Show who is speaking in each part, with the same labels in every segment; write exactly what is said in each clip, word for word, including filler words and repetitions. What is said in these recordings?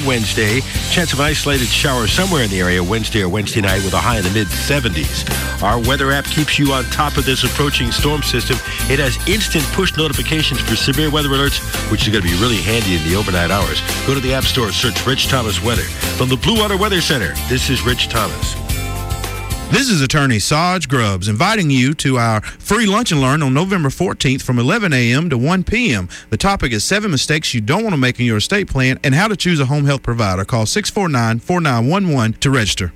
Speaker 1: Wednesday. Chance of an isolated shower somewhere in the area Wednesday or Wednesday night with a high in the mid-seventies. Our weather app keeps you on top of this approaching storm system. It has instant push notifications for severe weather alerts, which is going to be really handy in the overnight hours. Go to the App Store, search Rich Thomas Weather. From the Blue Water Weather Center, this is Rich Thomas.
Speaker 2: This is Attorney Saj Grubbs inviting you to our free lunch and learn on November fourteenth from eleven a.m. to one p.m. The topic is seven mistakes you don't want to make in your estate plan and how to choose a home health provider. Call six four nine, four nine one one to register.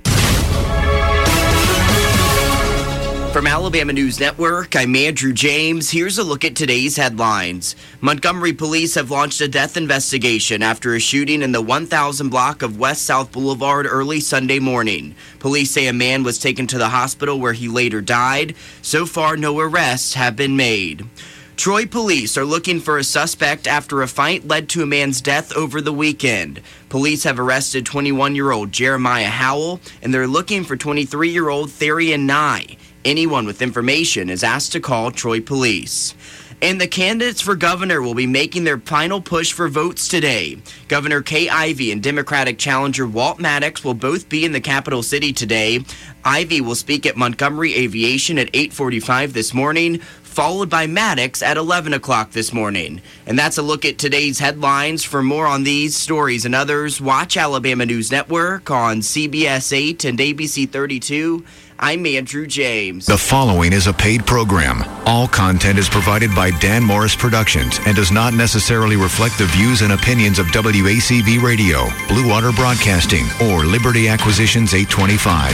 Speaker 3: From Alabama News Network, I'm Andrew James. Here's a look at today's headlines. Montgomery police have launched a death investigation after a shooting in the one thousand block of West South Boulevard early Sunday morning. Police say a man was taken to the hospital where he later died. So far, no arrests have been made. Troy police are looking for a suspect after a fight led to a man's death over the weekend. Police have arrested twenty-one-year-old Jeremiah Howell, and they're looking for twenty-three-year-old Therian Nye. Anyone with information is asked to call Troy Police. And the candidates for governor will be making their final push for votes today. Governor Kay Ivey and Democratic challenger Walt Maddox will both be in the capital city today. Ivey will speak at Montgomery Aviation at eight forty-five this morning, followed by Maddox at eleven o'clock this morning. And that's a look at today's headlines. For more on these stories and others, watch Alabama News Network on C B S eight and A B C thirty-two. I'm Andrew James.
Speaker 4: The following is a paid program. All content is provided by Dan Morris Productions and does not necessarily reflect the views and opinions of W A C V Radio, Blue Water Broadcasting, or Liberty Acquisitions eight twenty-five.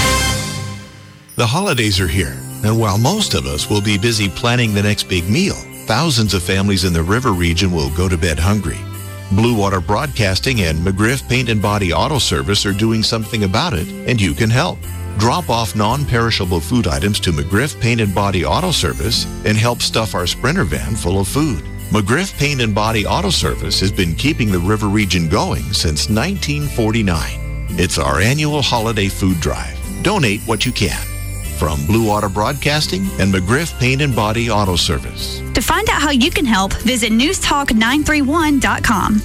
Speaker 5: The holidays are here, and while most of us will be busy planning the next big meal, thousands of families in the river region will go to bed hungry. Blue Water Broadcasting and McGriff Paint and Body Auto Service are doing something about it, and you can help. Drop off non-perishable food items to McGriff Paint and Body Auto Service and help stuff our Sprinter van full of food. McGriff Paint and Body Auto Service has been keeping the river region going since nineteen forty-nine. It's our annual holiday food drive. Donate what you can. From Blue Water Broadcasting and McGriff Paint and Body Auto Service.
Speaker 6: To find out how you can help, visit news talk nine three one dot com.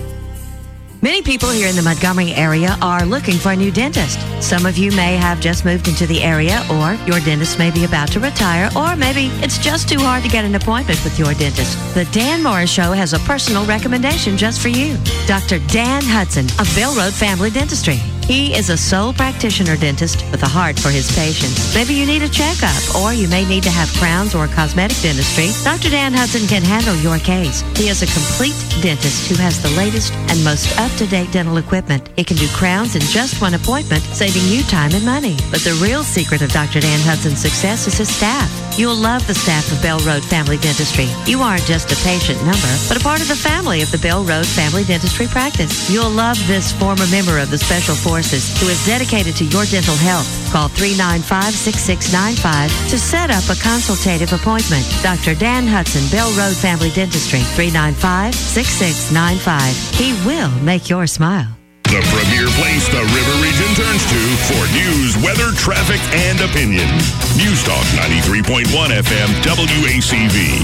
Speaker 7: Many people here in the Montgomery area are looking for a new dentist. Some of you may have just moved into the area, or your dentist may be about to retire, or maybe it's just too hard to get an appointment with your dentist. The Dan Morris Show has a personal recommendation just for you. Doctor Dan Hudson of Bell Road Family Dentistry. He is a sole practitioner dentist with a heart for his patients. Maybe you need a checkup, or you may need to have crowns or cosmetic dentistry. Doctor Dan Hudson can handle your case. He is a complete dentist who has the latest and most up-to-date dental equipment. He can do crowns in just one appointment, saving you time and money. But the real secret of Doctor Dan Hudson's success is his staff. You'll love the staff of Bell Road Family Dentistry. You aren't just a patient number, but a part of the family of the Bell Road Family Dentistry practice. You'll love this former member of the Special Forces who is dedicated to your dental health. Call three nine five, six six nine five to set up a consultative appointment. Doctor Dan Hudson, Bell Road Family Dentistry, three nine five, six six nine five. He will make your smile.
Speaker 8: The premier place the river region turns to for news, weather, traffic, and opinion. News Talk ninety-three point one F M W A C V.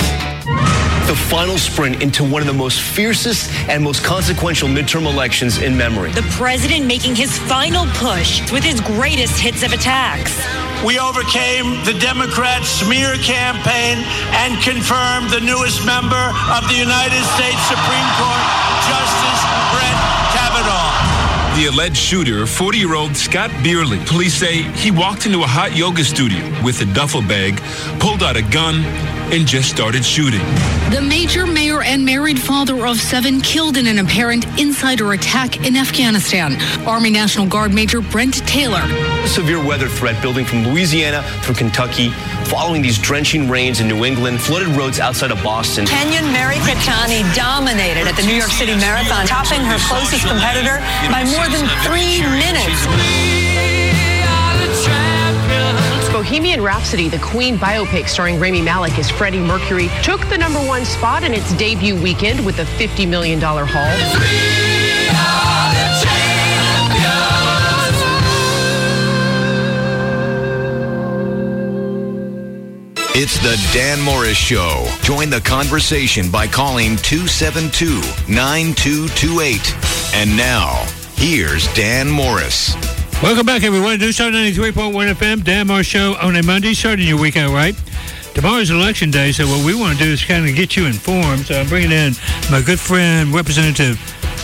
Speaker 9: The final sprint into one of the most fiercest and most consequential midterm elections in memory.
Speaker 10: The president making his final push with his greatest hits of attacks.
Speaker 11: We overcame the Democrat smear campaign and confirmed the newest member of the United States Supreme Court, Justice Brett Kavanaugh.
Speaker 12: The alleged shooter, forty-year-old Scott Beerley. Police say he walked into a hot yoga studio with a duffel bag, pulled out a gun, and just started shooting.
Speaker 13: The major mayor and married father of seven killed in an apparent insider attack in Afghanistan. Army National Guard Major Brent Taylor.
Speaker 9: A severe weather threat building from Louisiana through Kentucky, following these drenching rains in New England, flooded roads outside of Boston.
Speaker 10: Kenyan Mary Keitany dominated at the New York City Marathon, topping her closest competitor by more than three minutes.
Speaker 14: Bohemian Rhapsody, the Queen biopic starring Rami Malek as Freddie Mercury, took the number one spot in its debut weekend with a fifty million dollars haul.
Speaker 4: It's the Dan Morris Show. Join the conversation by calling two seven two, nine two two eight. And now, here's Dan Morris.
Speaker 15: Welcome back, everyone. News Talk ninety-three point one F M, Dan Morris Show on a Monday, starting your week out right. Tomorrow's election day, so what we want to do is kind of get you informed. So I'm bringing in my good friend, Representative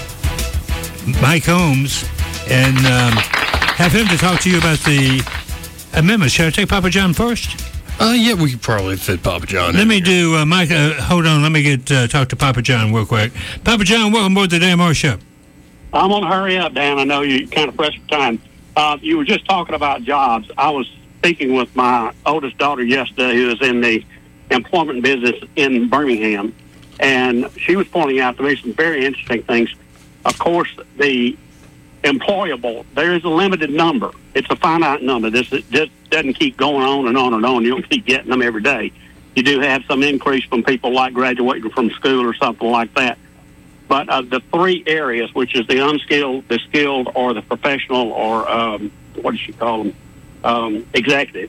Speaker 15: Mike Holmes, and um, have him to talk to you about the amendments. Should I take Papa John first?
Speaker 16: Uh, yeah, we could probably fit Papa John
Speaker 15: Let
Speaker 16: in
Speaker 15: me
Speaker 16: here.
Speaker 15: do, uh, Mike, uh, hold on. Let me get uh, talk to Papa John real quick. Papa John, welcome aboard the Dan Morris Show.
Speaker 17: I'm going to hurry up, Dan. I know you kind of pressed for time. Uh, you were just talking about jobs. I was speaking with my oldest daughter yesterday, who is in the employment business in Birmingham, and she was pointing out to me some very interesting things. Of course, the employable, there is a limited number. It's a finite number. This it just doesn't keep going on and on and on. You don't keep getting them every day. You do have some increase from people like graduating from school or something like that. But uh, the three areas, which is the unskilled, the skilled, or the professional, or um, what does she call them, um, executive.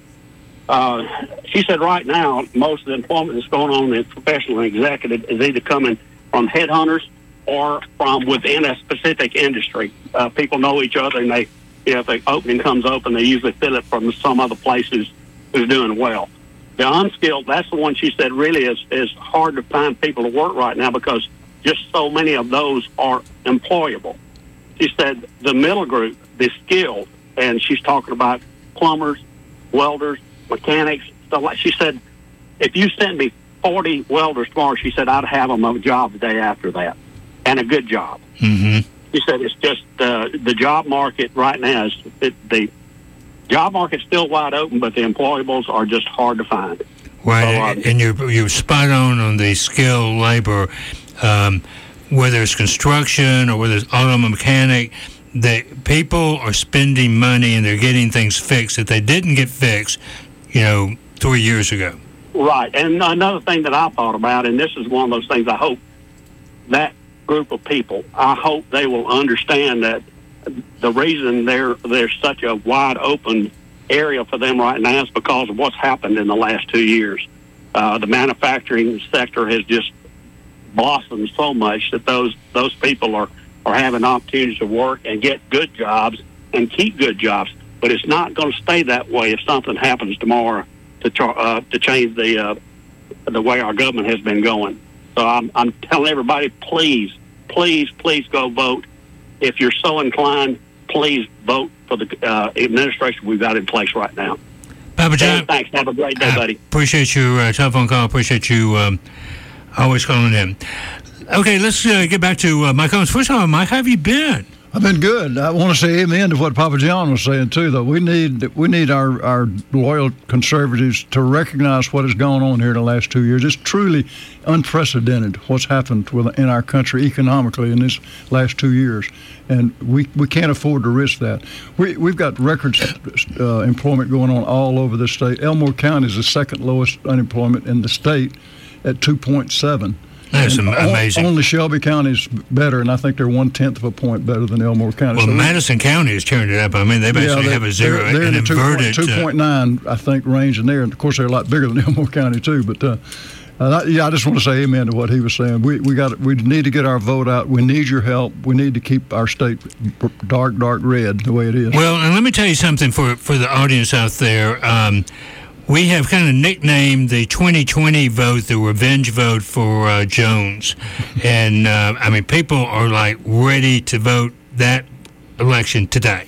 Speaker 17: Uh, she said right now, most of the employment that's going on in professional and executive is either coming from headhunters or from within a specific industry. Uh, people know each other, and they, you know, if the opening comes open, they usually fill it from some other place who's, who's doing well. The unskilled, that's the one she said really is, is hard to find people to work right now because just so many of those are employable. She said the middle group, the skilled, and she's talking about plumbers, welders, mechanics, stuff like. She said, if you sent me forty welders tomorrow, she said, I'd have them a job the day after that, and a good job.
Speaker 15: Mm-hmm.
Speaker 17: She said it's just uh, the job market right now is it, the job market's still wide open, but the employables are just hard to find.
Speaker 15: Right, so, uh, and you're, you're spot on on the skilled labor. Um, whether it's construction or whether it's auto mechanic, that people are spending money and they're getting things fixed that they didn't get fixed, you know, three years ago.
Speaker 17: Right. And another thing that I thought about, and this is one of those things I hope that group of people, I hope they will understand that the reason they're, there's such a wide open area for them right now is because of what's happened in the last two years. Uh, the manufacturing sector has just blossomed so much that those those people are, are having opportunities to work and get good jobs and keep good jobs. But it's not going to stay that way if something happens tomorrow to char- uh, to change the uh, the way our government has been going. So I'm I'm telling everybody, please, please, please go vote. If you're so inclined, please vote for the uh, administration we've got in place right now.
Speaker 15: Papa John,
Speaker 17: hey, thanks. Have a great day,
Speaker 15: I
Speaker 17: buddy.
Speaker 15: Appreciate your uh, telephone call. Appreciate you um, always calling in. Okay, let's uh, get back to uh, Mike Holmes. First of all, Mike, how have you been?
Speaker 18: I've been good. I want to say amen to what Papa John was saying, too, though. We need we need our, our loyal conservatives to recognize what has gone on here in the last two years. It's truly unprecedented what's happened in our country economically in this last two years. And we, we can't afford to risk that. We, we've got record uh, employment going on all over the state. Elmore County is the second lowest unemployment in the state at two point seven.
Speaker 15: That's and amazing.
Speaker 18: Only Shelby County is better, and I think they're one-tenth of a point better than Elmore County.
Speaker 15: Well,
Speaker 18: so
Speaker 15: Madison County has turned it up. I mean, they basically
Speaker 18: yeah,
Speaker 15: have a zero,
Speaker 18: they're, they're
Speaker 15: an
Speaker 18: in the
Speaker 15: inverted...
Speaker 18: two point nine, uh, I think, range in there. And, of course, they're a lot bigger than Elmore County, too. But, uh, uh, yeah, I just want to say amen to what he was saying. We we got we need to get our vote out. We need your help. We need to keep our state dark, dark red the way it is.
Speaker 15: Well, and let me tell you something for, for the audience out there. Um, We have kind of nicknamed the twenty twenty vote the revenge vote for uh, Jones. And, uh, I mean, people are, like, ready to vote that election today.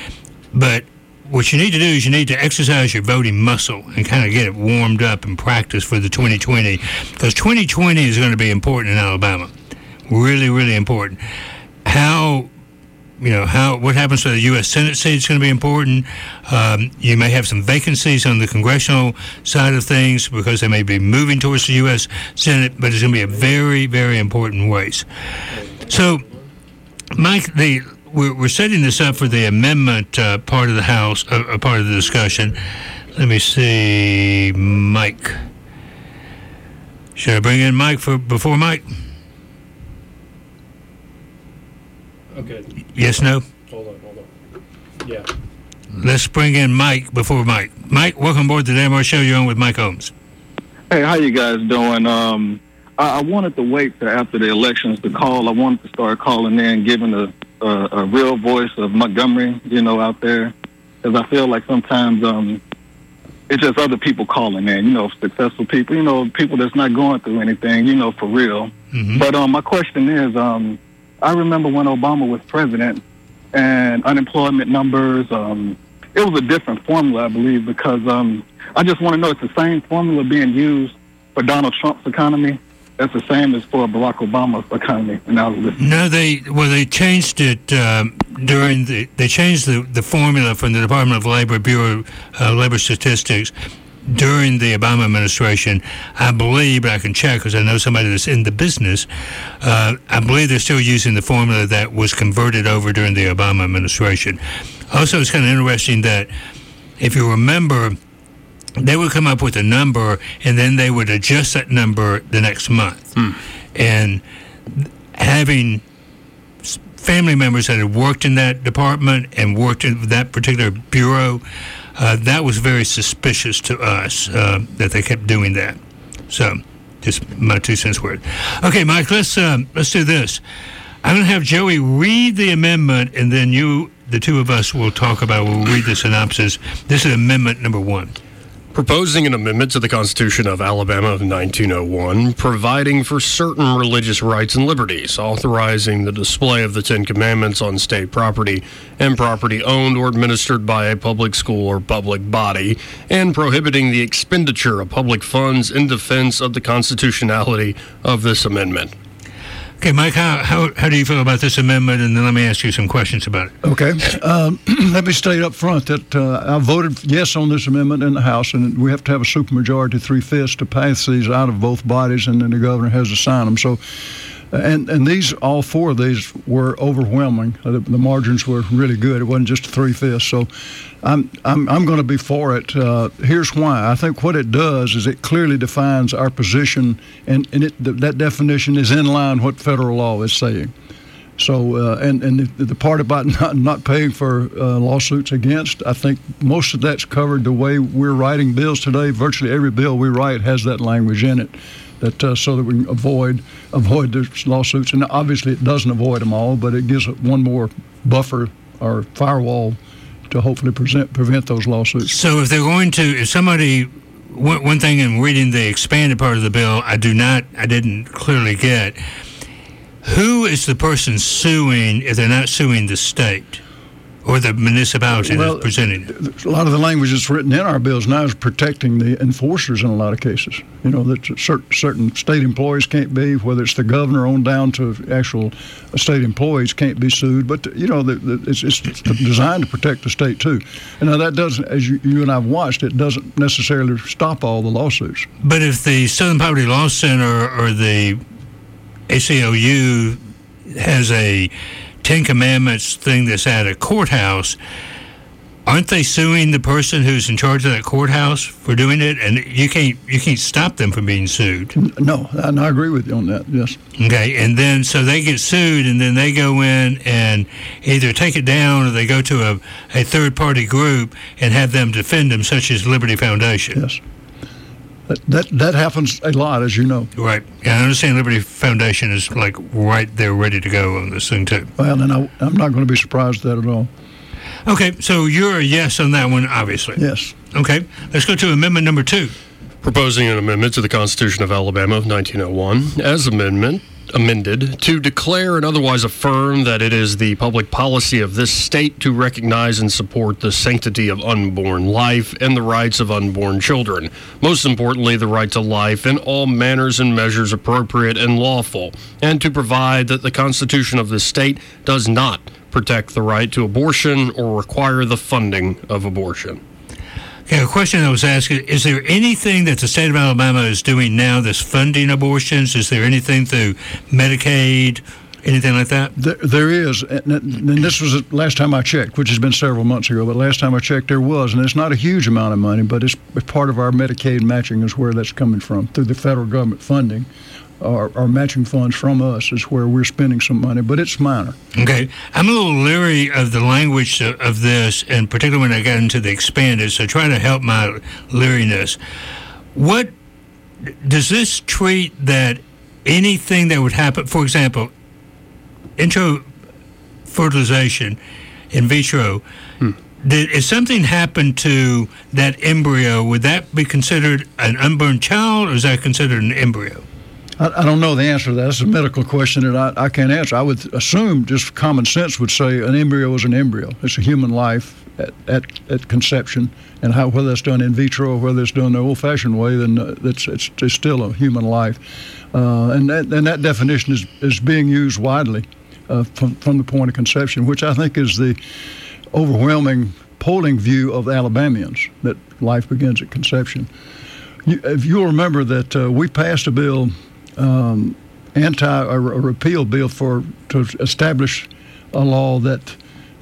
Speaker 15: But what you need to do is you need to exercise your voting muscle and kind of get it warmed up and practice for the twenty twenty. Because twenty twenty is going to be important in Alabama. Really, really important. How... You know, how what happens to the U S Senate seat is going to be important. Um, you may have some vacancies on the congressional side of things because they may be moving towards the U S Senate, but it's going to be a very, very important race. So, Mike, the we're, we're setting this up for the amendment uh, part of the House, uh, uh, part of the discussion. Let me see, Mike. Should I bring in Mike for before Mike?
Speaker 19: Okay.
Speaker 15: Yes, no?
Speaker 19: Hold on, hold on. Yeah.
Speaker 15: Let's bring in Mike before Mike. Mike, welcome aboard the Dan Morris Show. You're on with Mike Holmes.
Speaker 20: Hey, how you guys doing? Um, I, I wanted to wait till after the elections to call. I wanted to start calling in, giving the a, a real voice of Montgomery, you know, out there. Because I feel like sometimes um, it's just other people calling in, you know, successful people, you know, people that's not going through anything, you know, for real.
Speaker 15: Mm-hmm.
Speaker 20: But um, my question is, um, I remember when Obama was president and unemployment numbers, um, it was a different formula, I believe, because um, I just want to know, it's the same formula being used for Donald Trump's economy. That's the same as for Barack Obama's economy. And I was listening.
Speaker 15: No, they well they changed it um, during the they changed the, the formula from the Department of Labor Bureau uh, Labor Statistics during the Obama administration. I believe, but I can check because I know somebody that's in the business. Uh, I believe they're still using the formula that was converted over during the Obama administration. Also, it's kind of interesting that if you remember, they would come up with a number, and then they would adjust that number the next month.
Speaker 16: Hmm.
Speaker 15: And having family members that had worked in that department and worked in that particular bureau, uh, that was very suspicious to us uh, that they kept doing that. So, just my two cents worth. Okay, Mike, let's um, let's do this. I'm going to have Joey read the amendment, and then you, the two of us, will talk about. We'll read the synopsis. This is amendment number one.
Speaker 16: Proposing an amendment to the Constitution of Alabama of nineteen oh one, providing for certain religious rights and liberties, authorizing the display of the Ten Commandments on state property and property owned or administered by a public school or public body, and prohibiting the expenditure of public funds in defense of the constitutionality of this amendment.
Speaker 15: Okay, Mike, how, how how do you feel about this amendment? And then let me ask you some questions about it.
Speaker 18: Okay. Um, let me state up front that uh, I voted yes on this amendment in the House, and we have to have a supermajority, three-fifths, to pass these out of both bodies, and then the governor has to sign them. So, and and these, all four of these were overwhelming. Uh, the, the margins were really good. It wasn't just three-fifths. So I'm I'm, I'm going to be for it. Uh, here's why. I think what it does is it clearly defines our position, and, and it, th- that definition is in line with what federal law is saying. So, uh, and, and the, the part about not, not paying for uh, lawsuits against, I think most of that's covered the way we're writing bills today. Virtually every bill we write has that language in it, that uh, so that we can avoid avoid those lawsuits. And obviously it doesn't avoid them all, but it gives one more buffer or firewall to hopefully present, prevent those lawsuits.
Speaker 15: So if they're going to, if somebody, one, one thing in reading the expanded part of the bill, I do not, I didn't clearly get, who is the person suing if they're not suing the state or the municipality
Speaker 18: well,
Speaker 15: that's presenting it?
Speaker 18: A lot of the language that's written in our bills now is protecting the enforcers in a lot of cases. You know, that certain, certain state employees can't be, whether it's the governor on down to actual state employees can't be sued. But, you know, the, the, it's, it's designed to protect the state, too. And now that doesn't, as you, you and I have watched, it doesn't necessarily stop all the lawsuits.
Speaker 15: But if the Southern Poverty Law Center or the A C L U has a Ten Commandments thing that's at a courthouse, aren't they suing the person who's in charge of that courthouse for doing it? And you can't you can't stop them from being sued.
Speaker 18: No, and I agree with you on that, yes.
Speaker 15: Okay, and then so they get sued, and then they go in and either take it down or they go to a, a third-party group and have them defend them, such as Liberty Foundation.
Speaker 18: Yes. That, that that happens a lot, as you know.
Speaker 15: Right. Yeah, I understand Liberty Foundation is like right there ready to go on this thing, too.
Speaker 18: Well, then I, I'm not going to be surprised at that at all.
Speaker 15: Okay, so you're a yes on that one, obviously.
Speaker 18: Yes.
Speaker 15: Okay, let's go to amendment number two.
Speaker 16: Proposing an amendment to the Constitution of Alabama of nineteen oh one, as amendment amended, to declare and otherwise affirm that it is the public policy of this state to recognize and support the sanctity of unborn life and the rights of unborn children. Most importantly, the right to life in all manners and measures appropriate and lawful, and to provide that the Constitution of this state does not protect the right to abortion or require the funding of abortion.
Speaker 15: Okay, a question I was asking, is there anything that the state of Alabama is doing now that's funding abortions? Is there anything through Medicaid, anything like that?
Speaker 18: There, there is, and this was the last time I checked, which has been several months ago, but last time I checked there was, and it's not a huge amount of money, but it's part of our Medicaid matching is where that's coming from, through the federal government funding. Our, our matching funds from us is where we're spending some money, but it's minor.
Speaker 15: Okay. I'm a little leery of the language of, of this, and particularly when I got into the expanded, so try to help my leeriness. What does this treat that anything that would happen, for example, intro fertilization in vitro, hmm. did, if something happened to that embryo, would that be considered an unborn child, or is that considered an embryo?
Speaker 18: I, I don't know the answer to that. That's a medical question that I, I can't answer. I would assume just common sense would say an embryo is an embryo. It's a human life at, at, at conception, and how, whether it's done in vitro or whether it's done the old-fashioned way, then uh, it's, it's, it's still a human life. Uh, and, that, and that definition is, is being used widely uh, from, from the point of conception, which I think is the overwhelming polling view of Alabamians, that life begins at conception. You, if you'll remember that uh, we passed a bill, um, anti a, a repeal bill for to establish a law that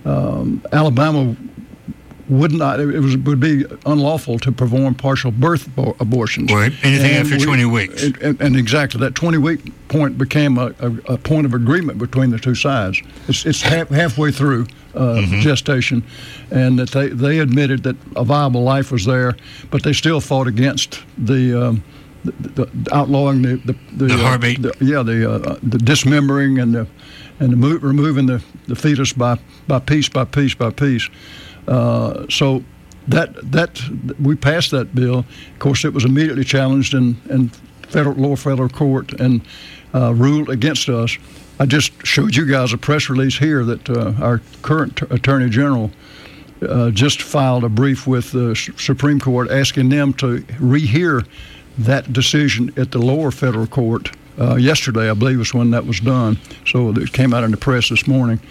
Speaker 18: um, Alabama would not, it was, would be unlawful to perform partial birth abor- abortions.
Speaker 15: Right, anything
Speaker 18: and
Speaker 15: after
Speaker 18: we,
Speaker 15: twenty weeks.
Speaker 18: And, and, and exactly, that twenty-week point became a, a, a point of agreement between the two sides. It's, it's half, halfway through uh, mm-hmm. gestation, and that they, they admitted that a viable life was there, but they still fought against the... Um, The, the outlawing the the, the,
Speaker 15: the heartbeat,
Speaker 18: uh, the, yeah, the uh, the dismembering and the and the mo- removing the, the fetus by, by piece by piece by piece. Uh, so that that we passed that bill. Of course, it was immediately challenged in, in federal lower federal court and uh, ruled against us. I just showed you guys a press release here that uh, our current t- Attorney General uh, just filed a brief with the Supreme Court asking them to rehear that decision at the lower federal court uh, yesterday, I believe, was when that was done. So it came out in the press this morning.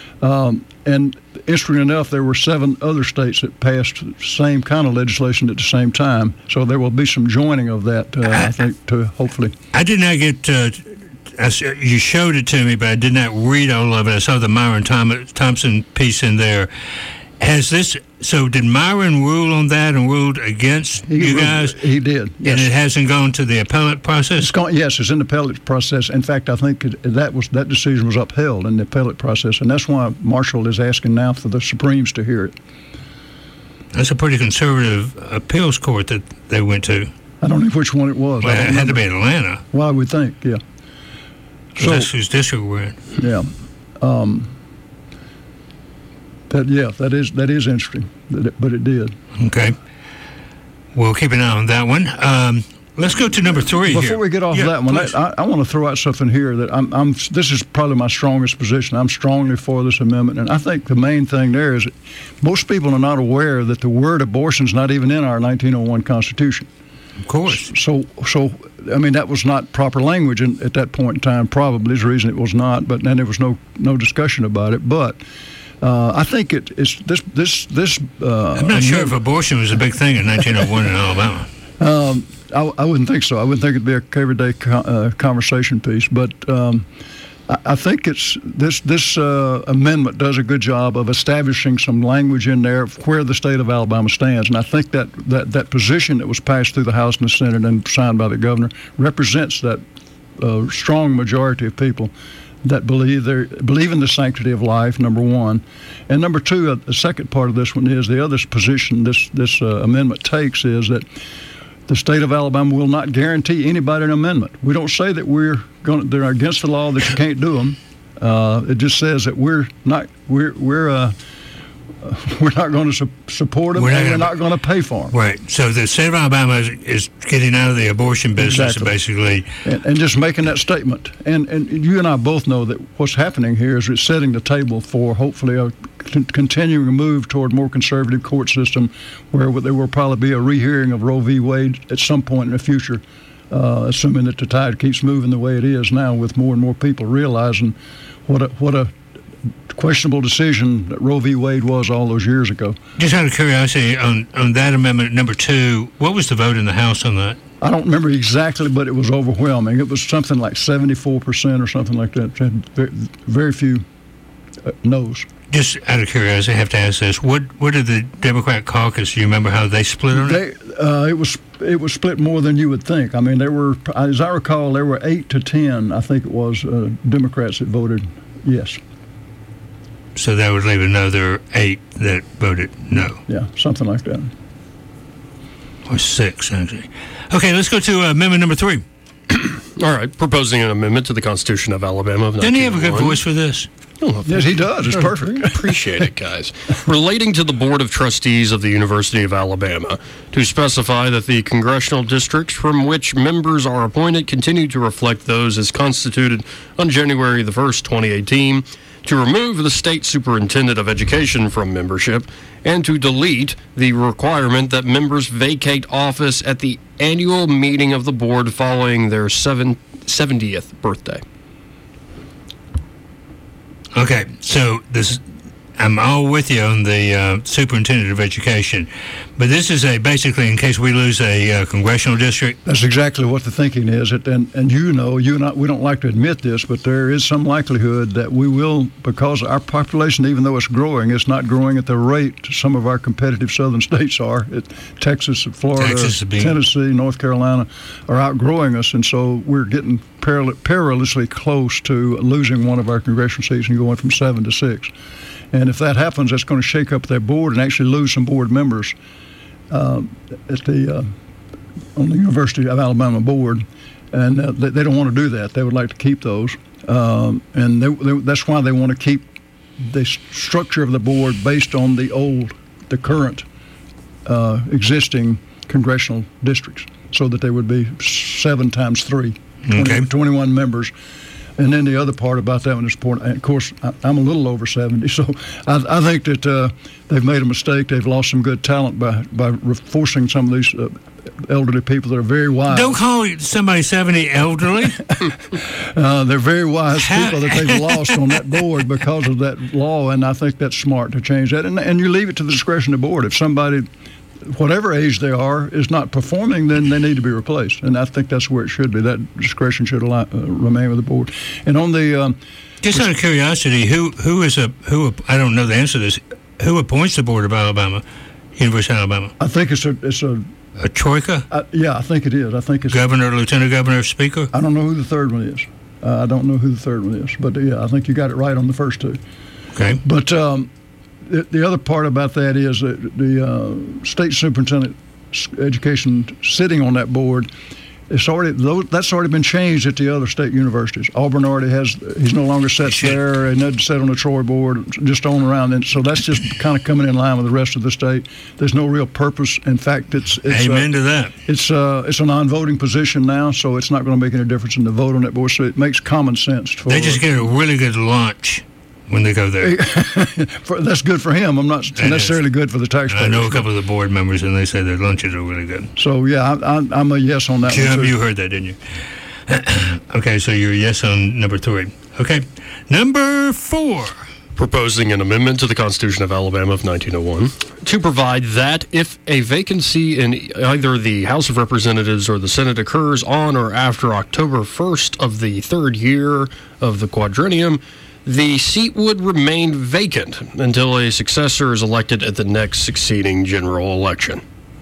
Speaker 18: Um, and interestingly enough, there were seven other states that passed the same kind of legislation at the same time. So there will be some joining of that, uh, I, I think, to hopefully.
Speaker 15: I did not get. Uh, I, you showed it to me, but I did not read all of it. I saw the Myron Tom, Thompson piece in there. Has this, so did Myron rule on that and ruled against
Speaker 18: he
Speaker 15: you
Speaker 18: ruled,
Speaker 15: guys?
Speaker 18: He did. Yes.
Speaker 15: And it hasn't gone to the appellate process?
Speaker 18: It's gone, yes, it's in the appellate process. In fact, I think it, that was that decision was upheld in the appellate process, and that's why Marshall is asking now for the Supremes to hear it.
Speaker 15: That's a pretty conservative appeals court that they went to.
Speaker 18: I don't know which one it was.
Speaker 15: Well,
Speaker 18: I
Speaker 15: it
Speaker 18: don't
Speaker 15: had
Speaker 18: remember.
Speaker 15: to be Atlanta.
Speaker 18: Well, I would think, yeah.
Speaker 15: So that's whose district we're in.
Speaker 18: Yeah. Um, That, yeah, that is that is interesting, but it did.
Speaker 15: Okay. We'll keep an eye on that one. Um, let's go to number three.
Speaker 18: Before
Speaker 15: here.
Speaker 18: we get off
Speaker 15: yeah,
Speaker 18: that one, I, I want to throw out something here that I'm, I'm. This is probably my strongest position. I'm strongly for this amendment, and I think the main thing there is that most people are not aware that the word abortion is not even in our nineteen oh one Constitution.
Speaker 15: Of course.
Speaker 18: So, so I mean, that was not proper language in, at that point in time. Probably is the reason it was not. But then there was no no discussion about it. But. Uh, I think it is this this this. Uh,
Speaker 15: I'm not sure if abortion was a big thing in nineteen oh one in Alabama.
Speaker 18: Um, I, I wouldn't think so. I wouldn't think it'd be a everyday co- uh, conversation piece. But um, I, I think it's this this uh, amendment does a good job of establishing some language in there of where the state of Alabama stands, and I think that that, that position that was passed through the House and the Senate and signed by the governor represents that uh, strong majority of people that believe they believe in the sanctity of life, number one. And number two, uh, the second part of this one is the other position this, this uh, amendment takes is that the state of Alabama will not guarantee anybody an amendment. We don't say that we're going they're against the law, that you can't do them. Uh, it just says that we're not, we're, we're, uh, we're not going to su- support them, we're and not we're not going to pay for them.
Speaker 15: Right. So the state of Alabama is, is getting out of the abortion business,
Speaker 18: exactly.
Speaker 15: basically.
Speaker 18: And, and just making that statement. And and you and I both know that what's happening here is it's setting the table for hopefully a con- continuing move toward more conservative court system where there will probably be a rehearing of Roe v. Wade at some point in the future, uh, assuming that the tide keeps moving the way it is now with more and more people realizing what a, what a questionable decision that Roe v. Wade was all those years ago.
Speaker 15: Just out of curiosity, on, on that amendment, number two, what was the vote in the House on that?
Speaker 18: I don't remember exactly, but it was overwhelming. It was something like seventy-four percent or something like that. Very, very few uh, no's.
Speaker 15: Just out of curiosity, I have to ask this. What what did the Democrat caucus, do you remember how they split on
Speaker 18: they,
Speaker 15: it?
Speaker 18: Uh, it was it was split more than you would think. I mean, there were, as I recall, there were eight to ten, I think it was, uh, Democrats that voted yes.
Speaker 15: So that would leave another eight that voted no.
Speaker 18: Yeah, something like that.
Speaker 15: Or six, actually. Okay, let's go to uh, amendment number three.
Speaker 16: All right, proposing an amendment to the Constitution of Alabama of
Speaker 15: Didn't he have a good voice for this?
Speaker 18: Yes, he does. It's perfect.
Speaker 16: Appreciate it, guys. Relating to the Board of Trustees of the University of Alabama, to specify that the congressional districts from which members are appointed continue to reflect those as constituted on January the first, twenty eighteen, to remove the state superintendent of education from membership, and to delete the requirement that members vacate office at the annual meeting of the board following their seventieth birthday.
Speaker 15: Okay, so this, I'm all with you on the uh, superintendent of education, but this is a basically in case we lose a uh, congressional district.
Speaker 18: That's exactly what the thinking is, it, and and you know, you and I, we don't like to admit this, but there is some likelihood that we will, because our population, even though it's growing, it's not growing at the rate some of our competitive southern states are. It, Texas, Florida,
Speaker 15: Texas
Speaker 18: Tennessee, North Carolina are outgrowing us, and so we're getting peril- perilously close to losing one of our congressional seats and going from seven to six. And if that happens, that's going to shake up their board and actually lose some board members uh, at the uh, on the University of Alabama board. And uh, they, they don't want to do that. They would like to keep those. Um, and they, they, that's why they want to keep the structure of the board based on the old, the current uh, existing congressional districts, so that they would be seven times three,
Speaker 15: okay.
Speaker 18: twenty, twenty-one members. And then the other part about that one is important. And of course, I, I'm a little over seventy, so I, I think that uh, they've made a mistake. They've lost some good talent by by forcing some of these uh, elderly people that are very wise.
Speaker 15: Don't call somebody seventy elderly.
Speaker 18: uh, they're very wise people that they've lost on that board because of that law, and I think that's smart to change that. And, and you leave it to the discretion of the board. If somebody, whatever age they are, is not performing, then they need to be replaced. And I think that's where it should be. That discretion should allow, uh, remain with the board. And on the um,
Speaker 15: just out of curiosity, who who is a who? I don't know the answer to this. Who appoints the board of Alabama, University of Alabama?
Speaker 18: I think it's a it's a
Speaker 15: a troika.
Speaker 18: Uh, yeah, I think it is. I think it's
Speaker 15: governor, lieutenant governor, speaker.
Speaker 18: I don't know who the third one is. Uh, I don't know who the third one is, but uh, yeah, I think you got it right on the first two.
Speaker 15: Okay.
Speaker 18: But um, the, the other part about that is that the uh, state superintendent education sitting on that board, it's already that's already been changed at the other state universities. Auburn already has. He's no longer sits there and doesn't sit on the Troy board, just on around. And so that's just kind of coming in line with the rest of the state. There's no real purpose. In fact, it's, it's
Speaker 15: amen
Speaker 18: uh,
Speaker 15: to that.
Speaker 18: It's uh, it's a non-voting position now, so it's not going to make any difference in the vote on that board. So it makes common sense. For,
Speaker 15: they just get a really good lunch when they go there.
Speaker 18: for, that's good for him. I'm not
Speaker 15: It
Speaker 18: necessarily
Speaker 15: is.
Speaker 18: good for the taxpayers.
Speaker 15: I know a couple of the board members, and they say their lunches are really good.
Speaker 18: So, yeah, I, I, I'm a yes on that
Speaker 15: Jim,
Speaker 18: one, too.
Speaker 15: you heard that, didn't you? Okay, so you're a yes on number three. Okay, number four.
Speaker 16: Proposing an amendment to the Constitution of Alabama of nineteen oh one to provide that if a vacancy in either the House of Representatives or the Senate occurs on or after October first of the third year of the quadrennium, the seat would remain vacant until a successor is elected at the next succeeding general election.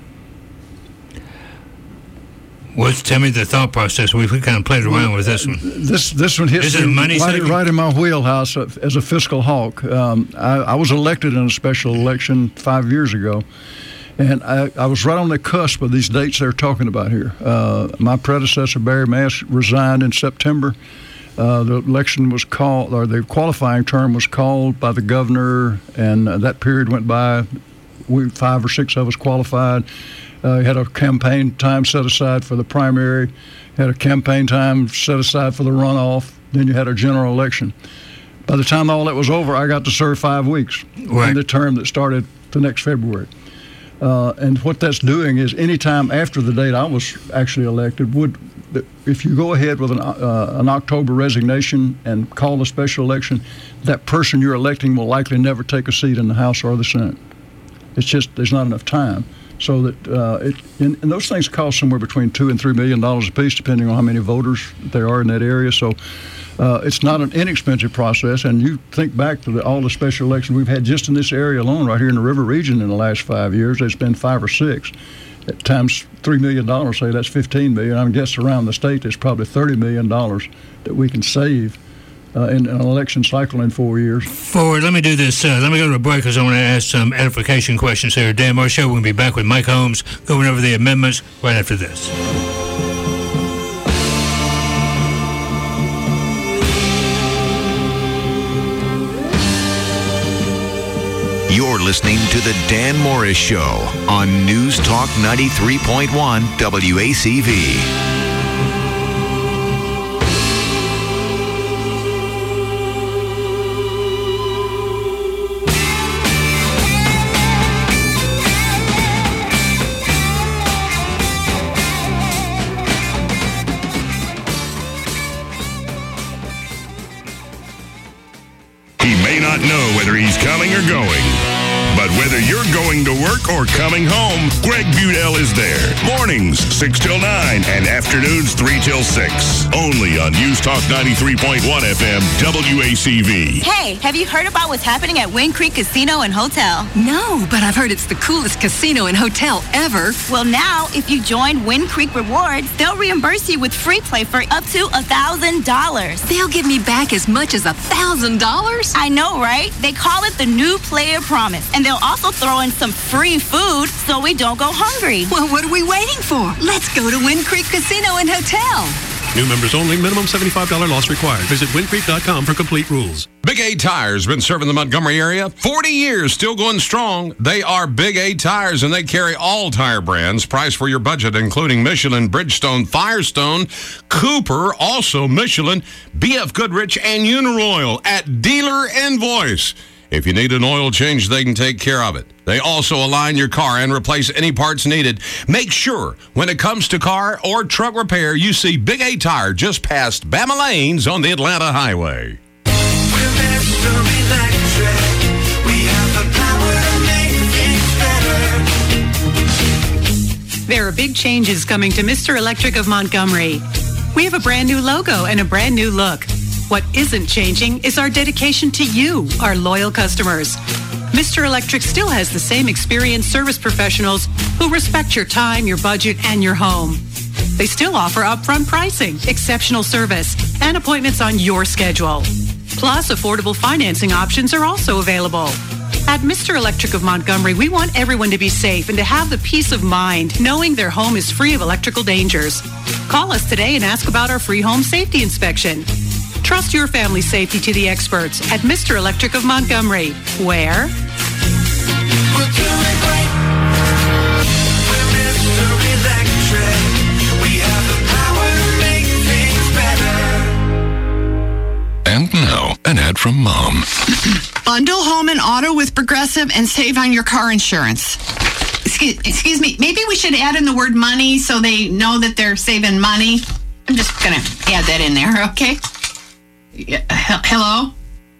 Speaker 15: Well, tell me the thought process. We've kind of played around with this one.
Speaker 18: This this one hits
Speaker 15: Is it
Speaker 18: me
Speaker 15: money
Speaker 18: right,
Speaker 15: saving?
Speaker 18: right in my wheelhouse as a fiscal hawk. Um, I, I was elected in a special election five years ago, and I, I was right on the cusp of these dates they're talking about here. Uh, my predecessor, Barry Mass, resigned in September. Uh, the election was called, or the qualifying term was called by the governor, and uh, that period went by. We five or six of us qualified. Uh, had a campaign time set aside for the primary, had a campaign time set aside for the runoff, then you had a general election. By the time all that was over, I got to serve five weeks
Speaker 15: right.
Speaker 18: in the term that started the next February. Uh, and what that's doing is any time after the date I was actually elected, would if you go ahead with an, uh, an October resignation and call a special election, that person you're electing will likely never take a seat in the House or the Senate. It's just there's not enough time. So that uh, it, and, and those things cost somewhere between two and three million dollars a piece, depending on how many voters there are in that area. So uh, it's not an inexpensive process. And you think back to the, all the special elections we've had just in this area alone, right here in the River region, in the last five years. There's been five or six. At times three million dollars, say that's fifteen million dollars. I guess around the state there's probably thirty million dollars that we can save Uh, in an election cycle in four years.
Speaker 15: Forward, let me do this. Uh, let me go to a break because I want to ask some edification questions here. Dan Moore Show, we'll be back with Mike Holmes going over the amendments right after this.
Speaker 4: You're listening to The Dan Morris Show on News Talk ninety-three point one W A C V.
Speaker 8: Not know whether he's coming or going. But whether you're going to work or coming home, Greg Budell is there. Mornings, six till nine, and afternoons, three till six. Only on News Talk ninety-three point one F M, W A C V.
Speaker 6: Hey, have you heard about what's happening at Wind Creek Casino and Hotel?
Speaker 21: No, but I've heard it's the coolest casino and hotel ever.
Speaker 6: Well, now, if you join Wind Creek Rewards, they'll reimburse you with free play for up to one thousand dollars.
Speaker 21: They'll give me back as much as one thousand dollars?
Speaker 6: I know, right? They call it the New Player Promise, and they'll also throw in some free food so we don't go hungry.
Speaker 21: Well, what are we waiting for? Let's go to Wind Creek Casino and Hotel.
Speaker 19: New members only. Minimum seventy-five dollars loss required. Visit wind creek dot com for complete rules.
Speaker 22: Big A Tires been serving the Montgomery area forty years, still going strong. They are Big A Tires, and they carry all tire brands, priced for your budget, including Michelin, Bridgestone, Firestone, Cooper, also Michelin, B F Goodrich, and Uniroyal at dealer invoice. If you need an oil change, they can take care of it. They also align your car and replace any parts needed. Make sure when it comes to car or truck repair, you see Big A Tire just past Bama Lanes on the Atlanta Highway.
Speaker 23: There are big changes coming to Mister Electric of Montgomery. We have a brand new logo and a brand new look. What isn't changing is our dedication to you, our loyal customers. Mister Electric still has the same experienced service professionals who respect your time, your budget, and your home. They still offer upfront pricing, exceptional service, and appointments on your schedule. Plus, affordable financing options are also available. At Mister Electric of Montgomery, we want everyone to be safe and to have the peace of mind knowing their home is free of electrical dangers. Call us today and ask about our free home safety inspection. Trust your family's safety to the experts at Mister Electric of Montgomery, where...
Speaker 24: We'll do it right. We're Mister Electric. We have the power to make things better.
Speaker 25: And now, an ad from Mom.
Speaker 26: Bundle home and auto with Progressive and save on your car insurance. Excuse, excuse me, maybe we should add in the word money so they know that they're saving money. I'm just going to add that in there, okay? Yeah, he- hello?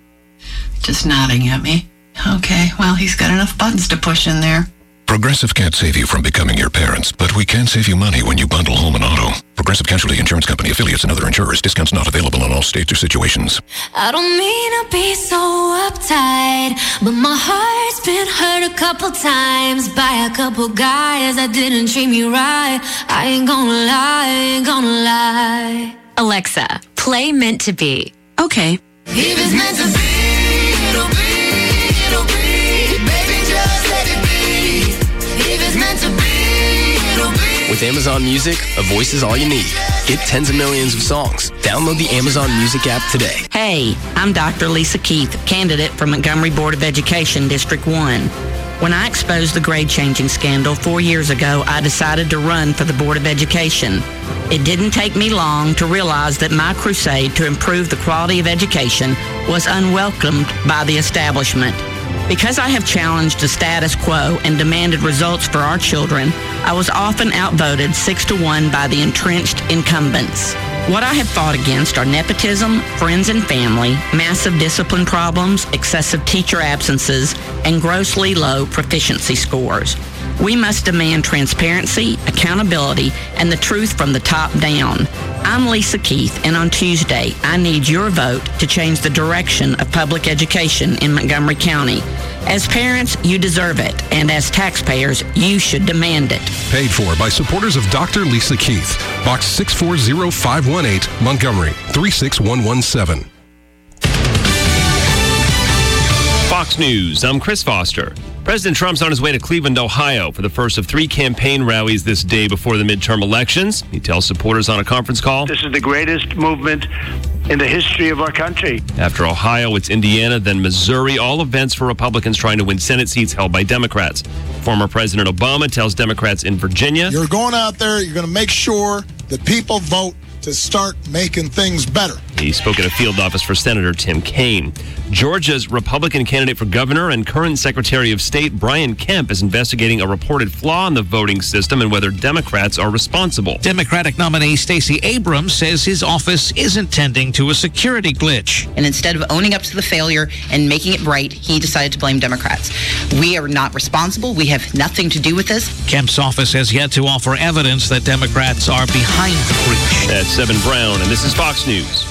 Speaker 26: Just nodding at me. Okay, well, he's got enough buttons to push in there.
Speaker 25: Progressive can't save you from becoming your parents, but we can save you money when you bundle home and auto. Progressive Casualty Insurance Company, affiliates, and other insurers. Discounts not available in all states or situations.
Speaker 27: I don't mean to be so uptight, but my heart's been hurt a couple times by a couple guys that didn't treat me right. I ain't gonna lie, I ain't gonna lie.
Speaker 28: Alexa, play Meant to Be.
Speaker 26: Okay.
Speaker 24: If it's meant to be, it'll be, it'll be. Baby, just let it be. If it's meant to be, it'll be.
Speaker 9: With Amazon Music, a voice is all you need. Get tens of millions of songs. Download the Amazon Music app today.
Speaker 29: Hey, I'm Doctor Lisa Keith, candidate for Montgomery Board of Education, District one. When I exposed the grade-changing scandal four years ago, I decided to run for the Board of Education. It didn't take me long to realize that my crusade to improve the quality of education was unwelcomed by the establishment. Because I have challenged the status quo and demanded results for our children, I was often outvoted six to one by the entrenched incumbents. What I have fought against are nepotism, friends and family, massive discipline problems, excessive teacher absences, and grossly low proficiency scores. We must demand transparency, accountability, and the truth from the top down. I'm Lisa Keith, and on Tuesday, I need your vote to change the direction of public education in Montgomery County. As parents, you deserve it, and as taxpayers, you should demand it.
Speaker 30: Paid for by supporters of Doctor Lisa Keith. Box six four zero five one eight, Montgomery, three six one one seven.
Speaker 31: Fox News, I'm Chris Foster.
Speaker 1: President Trump's on his way to Cleveland, Ohio for the first of three campaign rallies this day before the midterm elections. He tells supporters on a conference call,
Speaker 2: "This is the greatest movement in the history of our country."
Speaker 1: After Ohio, it's Indiana, then Missouri, all events for Republicans trying to win Senate seats held by Democrats. Former President Obama tells Democrats in Virginia,
Speaker 3: "You're going out there, you're going to make sure that people vote to start making things better."
Speaker 1: He spoke at a field office for Senator Tim Kaine. Georgia's Republican candidate for governor and current Secretary of State Brian Kemp is investigating a reported flaw in the voting system and whether Democrats are responsible.
Speaker 5: Democratic nominee Stacey Abrams says his office isn't tending to a security glitch.
Speaker 7: And instead of owning up to the failure and making it right, he decided to blame Democrats. We are not responsible. We have nothing to do with this.
Speaker 5: Kemp's office has yet to offer evidence that Democrats are behind the breach.
Speaker 1: That's Seven Brown, and this is Fox News.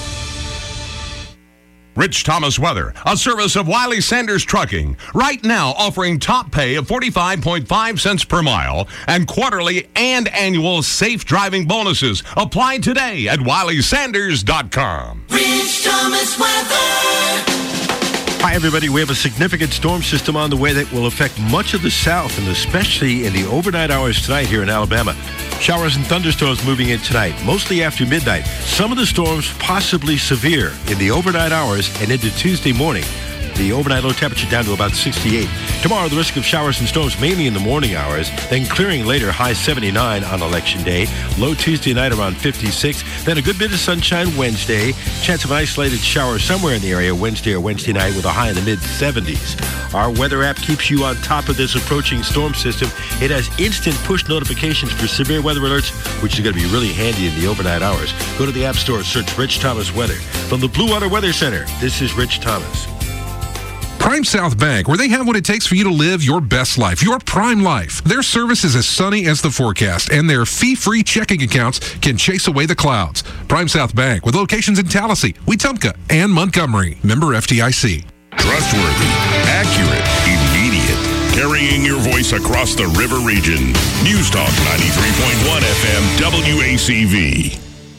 Speaker 22: Rich Thomas Weather, a service of Wiley Sanders Trucking. Right now offering top pay of forty-five point five cents per mile and quarterly and annual safe driving bonuses. Apply today at wiley sanders dot com.
Speaker 24: Rich Thomas Weather.
Speaker 10: Hi, everybody. We have a significant storm system on the way that will affect much of the south, and especially in the overnight hours tonight here in Alabama. Showers and thunderstorms moving in tonight, mostly after midnight. Some of the storms possibly severe in the overnight hours and into Tuesday morning. The overnight low temperature down to about sixty-eight. Tomorrow, the risk of showers and storms mainly in the morning hours, then clearing later, high seventy-nine on Election Day. Low Tuesday night around fifty-six. Then a good bit of sunshine Wednesday. Chance of an isolated shower somewhere in the area Wednesday or Wednesday night with a high in the mid-seventies. Our weather app keeps you on top of this approaching storm system. It has instant push notifications for severe weather alerts, which is going to be really handy in the overnight hours. Go to the App Store, search Rich Thomas Weather. From the Blue Water Weather Center, this is Rich Thomas.
Speaker 30: Prime South Bank, where they have what it takes for you to live your best life, your prime life. Their service is as sunny as the forecast, and their fee-free checking accounts can chase away the clouds. Prime South Bank, with locations in Tallahassee, Wetumpka, and Montgomery. Member F D I C.
Speaker 8: Trustworthy, accurate, immediate. Carrying your voice across the river region. News Talk ninety-three point one F M W A C V.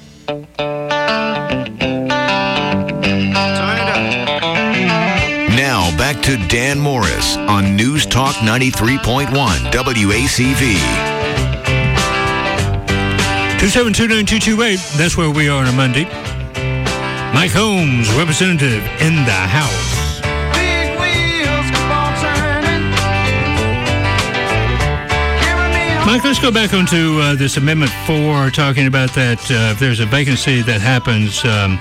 Speaker 4: Now back to Dan Morris on News Talk ninety-three point one W A C V.
Speaker 15: two seven two nine two two eight, that's where we are on a Monday. Mike Holmes, representative in the House. Mike, let's go back onto uh, this Amendment four, talking about that uh, if there's a vacancy that happens um,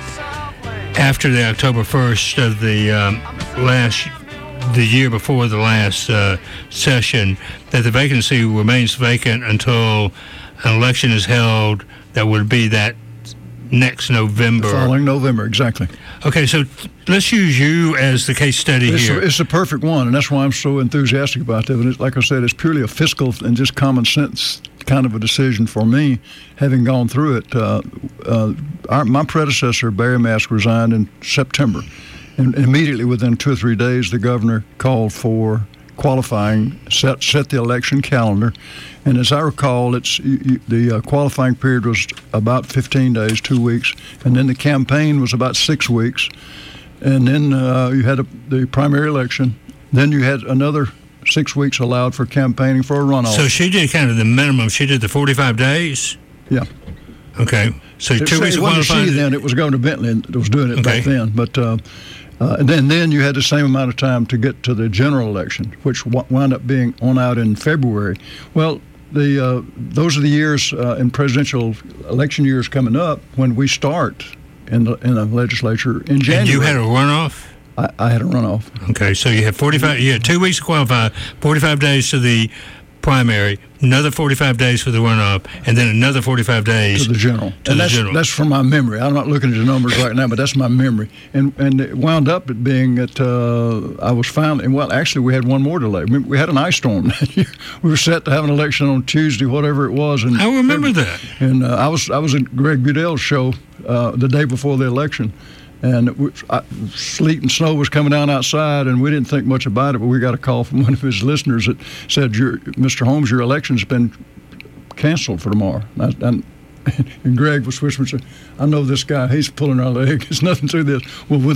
Speaker 15: after the October first of the um, last, the year before the last uh, session, that the vacancy remains vacant until an election is held that would be that next November.
Speaker 18: The following November, exactly.
Speaker 15: Okay, so let's use you as the case study
Speaker 18: it's
Speaker 15: here.
Speaker 18: A, it's a perfect one, and that's why I'm so enthusiastic about that. And it's, like I said, it's purely a fiscal and just common sense kind of a decision for me, having gone through it. Uh, uh, our, my predecessor, Barry Mask, resigned in September. And immediately within two or three days, the governor called for qualifying, set, set the election calendar. And as I recall, it's you, you, the uh, qualifying period was about fifteen days, two weeks, and then the campaign was about six weeks, and then uh, you had a, the primary election. Then you had another six weeks allowed for campaigning for a runoff.
Speaker 15: So she did kind of the minimum. She did the forty-five days?
Speaker 18: Yeah.
Speaker 15: Okay. So
Speaker 18: it,
Speaker 15: two weeks
Speaker 18: it
Speaker 15: of
Speaker 18: wasn't
Speaker 15: qualifying.
Speaker 18: she then, it was Governor Bentley that was doing it
Speaker 15: Okay.
Speaker 18: back then. But uh, uh, and then, then you had the same amount of time to get to the general election, which w- wound up being on out in February. Well, the uh, those are the years uh, in presidential election years coming up when we start in the in the legislature in January.
Speaker 15: And you had a runoff?
Speaker 18: I, I had a runoff.
Speaker 15: Okay, so you had forty-five. You had two weeks to qualify, forty-five days to the primary, another forty-five days for the runoff, and then another forty-five days
Speaker 18: to the general.
Speaker 15: To
Speaker 18: and
Speaker 15: the
Speaker 18: that's,
Speaker 15: general.
Speaker 18: That's from my memory. I'm not looking at the numbers right now, but that's my memory. And and it wound up it being that uh, I was finally. Well, actually, we had one more delay. We, we had an ice storm that year. We were set to have an election on Tuesday, whatever it was. And
Speaker 15: I remember that.
Speaker 18: And uh, I was I was at Greg Budell's show uh, the day before the election. And it was, I, sleet and snow was coming down outside, and we didn't think much about it, but we got a call from one of his listeners that said, your, Mister Holmes, your election's been canceled for tomorrow. And, I, and Greg was whispering, I know this guy, he's pulling our leg. There's nothing to this. Well, within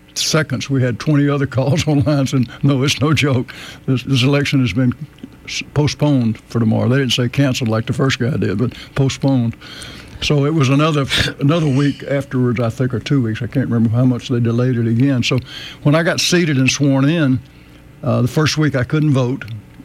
Speaker 18: seconds, we had twenty other calls online saying, no, it's no joke. This, this election has been postponed for tomorrow. They didn't say canceled like the first guy did, but postponed. So it was another another week afterwards, I think, or two weeks. I can't remember how much they delayed it again. So when I got seated and sworn in, uh, the first week I couldn't vote.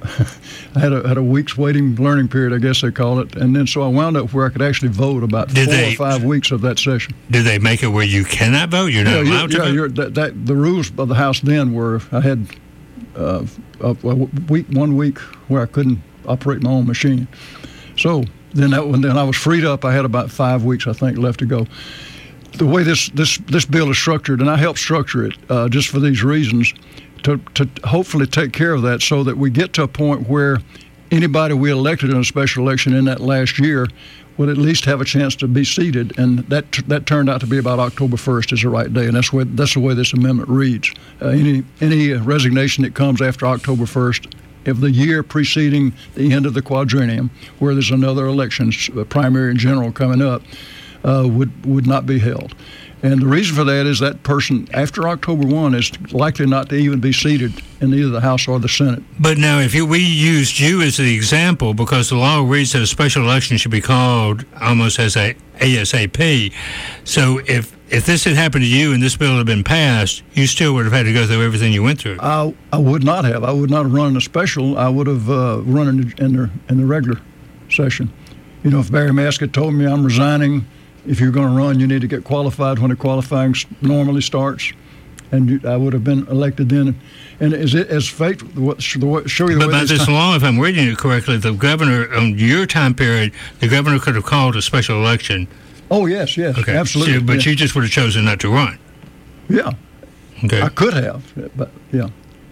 Speaker 18: I had a had a week's waiting learning period, I guess they call it, and then so I wound up where I could actually vote about
Speaker 15: Did
Speaker 18: four
Speaker 15: they,
Speaker 18: or five weeks of that session.
Speaker 15: Did they make it where you cannot vote? You're not
Speaker 18: yeah,
Speaker 15: allowed
Speaker 18: yeah,
Speaker 15: to
Speaker 18: you're,
Speaker 15: vote?
Speaker 18: that, that, the rules of the House then were I had uh, a, a week, one week where I couldn't operate my own machine. So then that when then I was freed up. I had about five weeks, I think, left to go. The way this this this bill is structured, and I helped structure it uh, just for these reasons. To, to hopefully take care of that so that we get to a point where anybody we elected in a special election in that last year would at least have a chance to be seated, and that that turned out to be about October first is the right day, and that's where that's the way this amendment reads. Uh, any any resignation that comes after October first of the year preceding the end of the quadrennium, where there's another election, a primary and general coming up, uh, would would not be held. And the reason for that is that person, after October first, is likely not to even be seated in either the House or the Senate.
Speaker 15: But now, if you, we used you as the example, because the law reads that a special election should be called almost as a ASAP. So if if this had happened to you and this bill had been passed, you still would have had to go through everything you went through.
Speaker 18: I, I would not have. I would not have run a special. I would have uh, run in the, in, the, in the regular session. You know, if Barry Mask had told me I'm resigning, if you're going to run, you need to get qualified when the qualifying normally starts, and you, I would have been elected then. And is it as fate? What, show you the
Speaker 15: but
Speaker 18: way
Speaker 15: by
Speaker 18: this
Speaker 15: this
Speaker 18: time,
Speaker 15: law, if I'm reading it correctly, the governor on your time period, the governor could have called a special election.
Speaker 18: Oh yes, yes,
Speaker 15: okay.
Speaker 18: absolutely.
Speaker 15: So, but
Speaker 18: yeah.
Speaker 15: you just would have chosen not to run.
Speaker 18: Yeah.
Speaker 15: Okay.
Speaker 18: I could have, but yeah.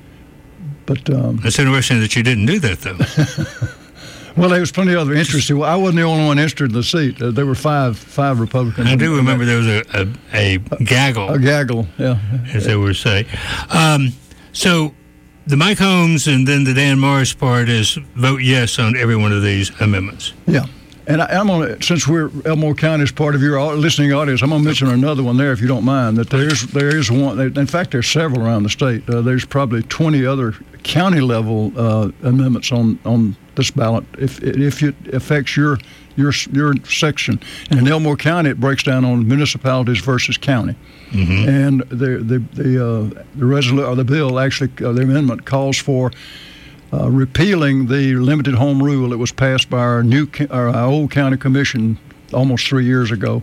Speaker 18: But um,
Speaker 15: it's interesting that you didn't do that, though.
Speaker 18: Well, there was plenty of other interested. Well, I wasn't the only one interested in the seat. Uh, there were five five Republicans.
Speaker 15: I do remember there was a, a, a gaggle.
Speaker 18: A, a gaggle, yeah.
Speaker 15: As they would say. Um, so the Mike Holmes and then the Dan Morris part is vote yes on every one of these amendments.
Speaker 18: Yeah. And I, I'm on since we're Elmore County is part of your listening audience, I'm going to mention another one there if you don't mind. That there is there is one. In fact, there's several around the state. Uh, there's probably twenty other county level uh, amendments on, on this ballot if if it affects your your your section. And in Elmore County, it breaks down on municipalities versus county. Mm-hmm. And the the the uh, the resolu- or the bill actually uh, the amendment calls for. Uh, repealing the limited home rule that was passed by our new, our, our old county commission almost three years ago,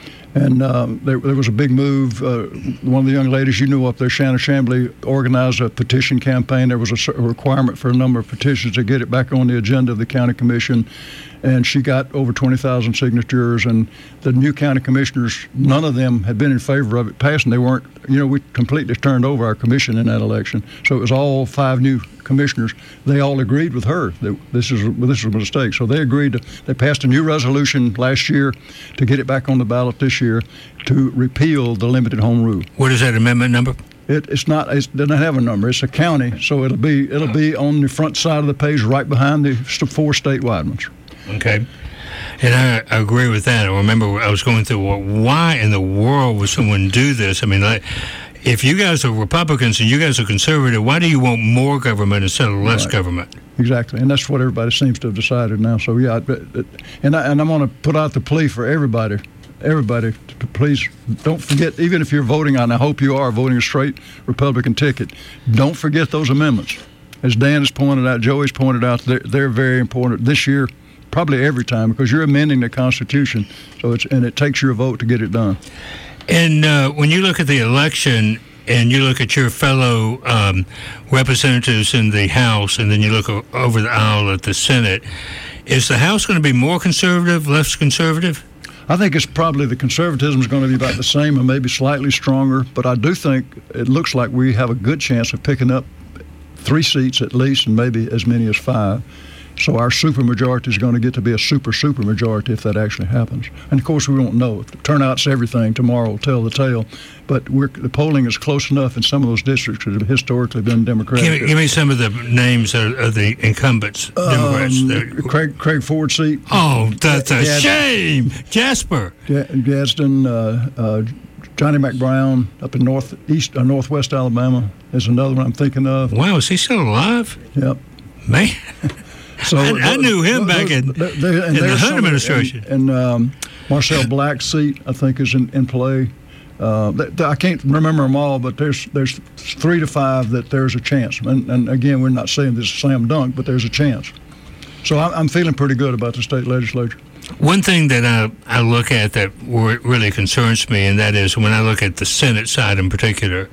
Speaker 18: and uh, there, there was a big move. Uh, one of the young ladies you knew up there, Shannon Chambly, organized a petition campaign. There was a, a requirement for a number of petitions to get it back on the agenda of the county commission, and she got over twenty thousand signatures. And the new county commissioners, none of them had been in favor of it passing. They weren't. You know, we completely turned over our commission in that election, so it was all five new commissioners. They all agreed with her that this is this was a mistake. So they agreed to. They passed a new resolution last year to get it back on the ballot this year to repeal the limited home rule.
Speaker 15: What is that amendment number?
Speaker 18: It, it's not. It doesn't have a number. It's a county, so it'll be it'll be on the front side of the page, right behind the four statewide ones.
Speaker 15: Okay. And I, I agree with that. I remember I was going through, well, why in the world would someone do this? I mean, like, if you guys are Republicans and you guys are conservative, why do you want more government instead of less
Speaker 18: Right.
Speaker 15: government?
Speaker 18: Exactly, and that's what everybody seems to have decided now. So yeah, it, it, and I, and I'm going to put out the plea for everybody, everybody to, to please don't forget. Even if you're voting on, I hope you are voting a straight Republican ticket. Don't forget those amendments. As Dan has pointed out, Joey's pointed out, they're, they're very important this year. Probably every time, because you're amending the Constitution, so it's and it takes your vote to get it done.
Speaker 15: And uh, when you look at the election and you look at your fellow um, representatives in the House, and then you look o- over the aisle at the Senate, is the House going to be more conservative, less conservative?
Speaker 18: I think it's probably the conservatism is going to be about the same and maybe slightly stronger, but I do think it looks like we have a good chance of picking up three seats at least and maybe as many as five. So our supermajority is going to get to be a super, super majority if that actually happens. And, of course, we won't know. The turnout's everything. Tomorrow will tell the tale. But we're, the polling is close enough in some of those districts that have historically been Democratic.
Speaker 15: Give me, give me some of the names of, of the incumbents, Democrats.
Speaker 18: Um, Craig, Craig Ford seat.
Speaker 15: Oh, that's a
Speaker 18: Gadsden,
Speaker 15: shame. Jasper.
Speaker 18: Gadsden, uh, uh, Johnny McBrown up in northeast or northwest Alabama is another one I'm thinking of.
Speaker 15: Wow, is he still alive?
Speaker 18: Yep.
Speaker 15: Man.
Speaker 18: So
Speaker 15: I, I knew him back in,
Speaker 18: they, they,
Speaker 15: in the Hunt administration.
Speaker 18: And, and um, Marcel Black's seat, I think, is in, in play. Uh, th- th- I can't remember them all, but there's there's three to five that there's a chance. And, and again, we're not saying this is a slam dunk, but there's a chance. So I, I'm feeling pretty good about the state legislature.
Speaker 15: One thing that I, I look at that really concerns me, and that is when I look at the Senate side in particular,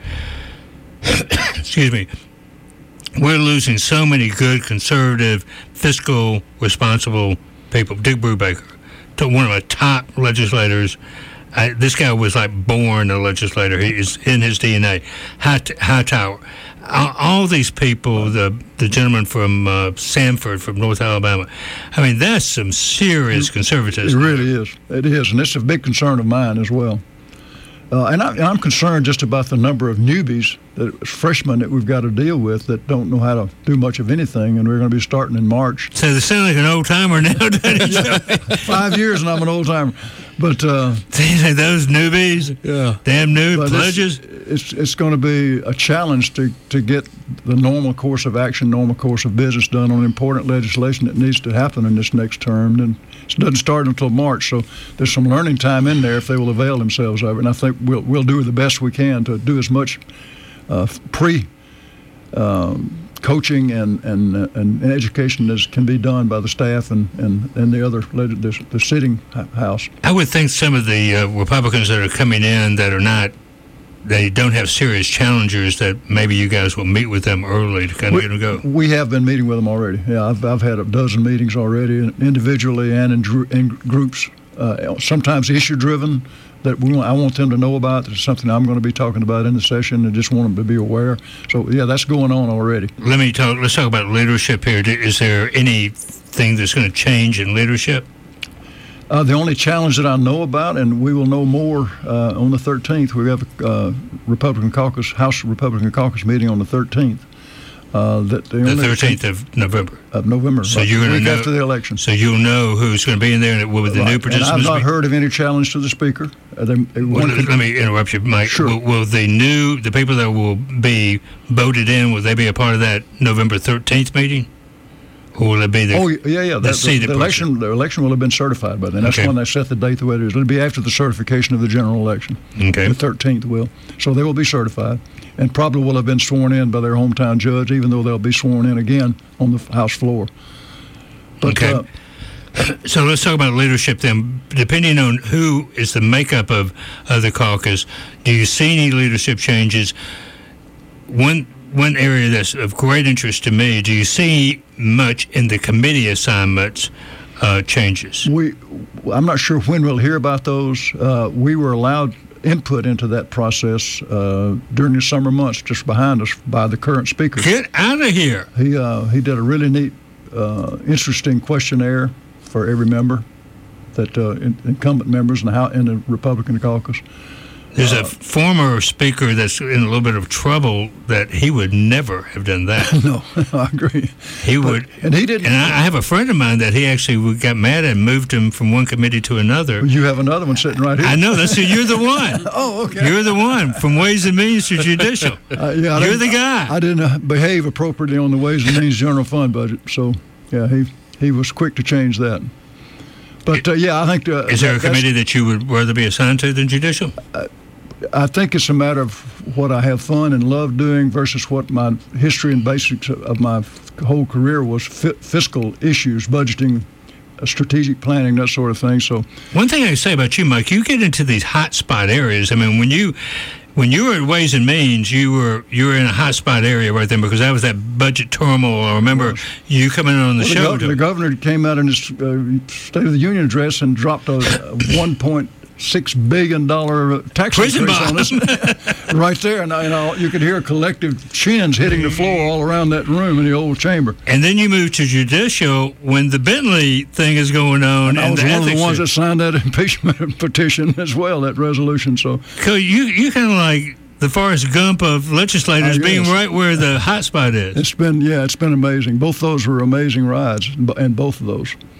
Speaker 15: excuse me, we're losing so many good, conservative, fiscal, responsible people. Dick Brubaker, one of my top legislators. I, this guy was like born a legislator. He is in his D N A. High, Hightower. All, all these people, the the gentleman from uh, Sanford, from North Alabama, I mean, that's some serious conservatism.
Speaker 18: It really is. It is, and it's a big concern of mine as well. Uh, and, I, and I'm concerned just about the number of newbies, that freshmen that we've got to deal with that don't know how to do much of anything, and we're going to be starting in March.
Speaker 15: So they sound like an old timer now, don't
Speaker 18: yeah, Five years and I'm an old timer. But uh,
Speaker 15: those newbies,
Speaker 18: yeah,
Speaker 15: damn new pledges.
Speaker 18: It's, it's it's going to be a challenge to, to get the normal course of action, normal course of business done on important legislation that needs to happen in this next term. And it doesn't start until March, so there's some learning time in there if they will avail themselves of it. And I think we'll we'll do the best we can to do as much uh, pre. Um, coaching and, and uh, and education as can be done by the staff and, and, and the other the, the sitting house.
Speaker 15: I would think some of the uh, Republicans that are coming in that are not, they don't have serious challengers, that maybe you guys will meet with them early to kind of
Speaker 18: we,
Speaker 15: get them go.
Speaker 18: We have been meeting with them already. Yeah, I've I've had a dozen meetings already, individually and in, dr- in groups. Uh, sometimes issue driven. That we want, I want them to know about. It's something I'm going to be talking about in the session, and just want them to be aware. So, yeah, that's going on already.
Speaker 15: Let me talk. Let's talk about leadership here. Is there anything that's going to change in leadership?
Speaker 18: Uh, the only challenge that I know about, and we will know more uh, on the thirteenth. We have a uh, Republican caucus, House Republican caucus meeting on the thirteenth. Uh, that the,
Speaker 15: the thirteenth of November.
Speaker 18: Of November.
Speaker 15: So you're going to know
Speaker 18: after the election.
Speaker 15: So you'll know who's going to be in there, and it will be the
Speaker 18: right.
Speaker 15: new participants.
Speaker 18: And I've not
Speaker 15: be,
Speaker 18: heard of any challenge to the speaker. Uh, they, they
Speaker 15: well, let, let me interrupt you, Mike.
Speaker 18: Sure.
Speaker 15: Will, will the new the people that will be voted in, will they be a part of that November thirteenth meeting? Or will it be the
Speaker 18: Oh yeah, yeah.
Speaker 15: The,
Speaker 18: the, the election, the election will have been certified by then. That's
Speaker 15: okay.
Speaker 18: when they set the date the way it is. It'll be after the certification of the general election.
Speaker 15: Okay.
Speaker 18: The thirteenth will. So they will be certified, and probably will have been sworn in by their hometown judge, even though they'll be sworn in again on the House floor. But,
Speaker 15: okay. Uh, so let's talk about leadership then. Depending on who is the makeup of, of the caucus, do you see any leadership changes? One one area that's of great interest to me, do you see much in the committee assignments uh, changes?
Speaker 18: We, I'm not sure when we'll hear about those. Uh, we were allowed input into that process uh, during the summer months, just behind us by the current speaker.
Speaker 15: Get out of here!
Speaker 18: He uh, he did a really neat, uh, interesting questionnaire for every member, that uh, in, incumbent members in the House, in the Republican caucus.
Speaker 15: There's
Speaker 18: uh,
Speaker 15: a former speaker that's in a little bit of trouble that he would never have done that.
Speaker 18: No, I agree.
Speaker 15: He
Speaker 18: but,
Speaker 15: would,
Speaker 18: and he didn't.
Speaker 15: And I, I have a friend of mine that he actually got mad and moved him from one committee to another.
Speaker 18: You have another one sitting right here.
Speaker 15: I know. That's you're the one.
Speaker 18: Oh, okay.
Speaker 15: You're the one from Ways and Means to Judicial.
Speaker 18: Uh, yeah,
Speaker 15: you're the guy.
Speaker 18: I, I didn't uh, behave appropriately on the Ways and Means general fund budget, so yeah, he he was quick to change that. But uh, yeah, I think. Uh,
Speaker 15: Is there
Speaker 18: that,
Speaker 15: a committee that you would rather be assigned to than Judicial?
Speaker 18: Uh, I think it's a matter of what I have fun and love doing versus what my history and basics of my whole career was: fi- fiscal issues, budgeting, uh, strategic planning, that sort of thing. So,
Speaker 15: one thing I can say about you, Mike, you get into these hot spot areas. I mean, when you when you were at Ways and Means, you were you were in a hot spot area right then, because that was that budget turmoil. I remember you coming on the
Speaker 18: well,
Speaker 15: show.
Speaker 18: The, gov- the governor came out in his uh, State of the Union address and dropped a, a one point six billion dollar tax
Speaker 15: Prison
Speaker 18: increase on us, right there, and, and you could hear collective chins hitting the floor all around that room in the old chamber.
Speaker 15: And then you moved to Judicial when the Bentley thing is going on.
Speaker 18: And I was
Speaker 15: the
Speaker 18: one of the
Speaker 15: ethics
Speaker 18: ones
Speaker 15: are-
Speaker 18: that signed that impeachment petition as well, that resolution. So,
Speaker 15: So you you kind of like the Forrest Gump of legislators,
Speaker 18: I
Speaker 15: being
Speaker 18: guess.
Speaker 15: right where the hot spot is.
Speaker 18: It's been yeah, it's been amazing. Both those were amazing rides, and both of those.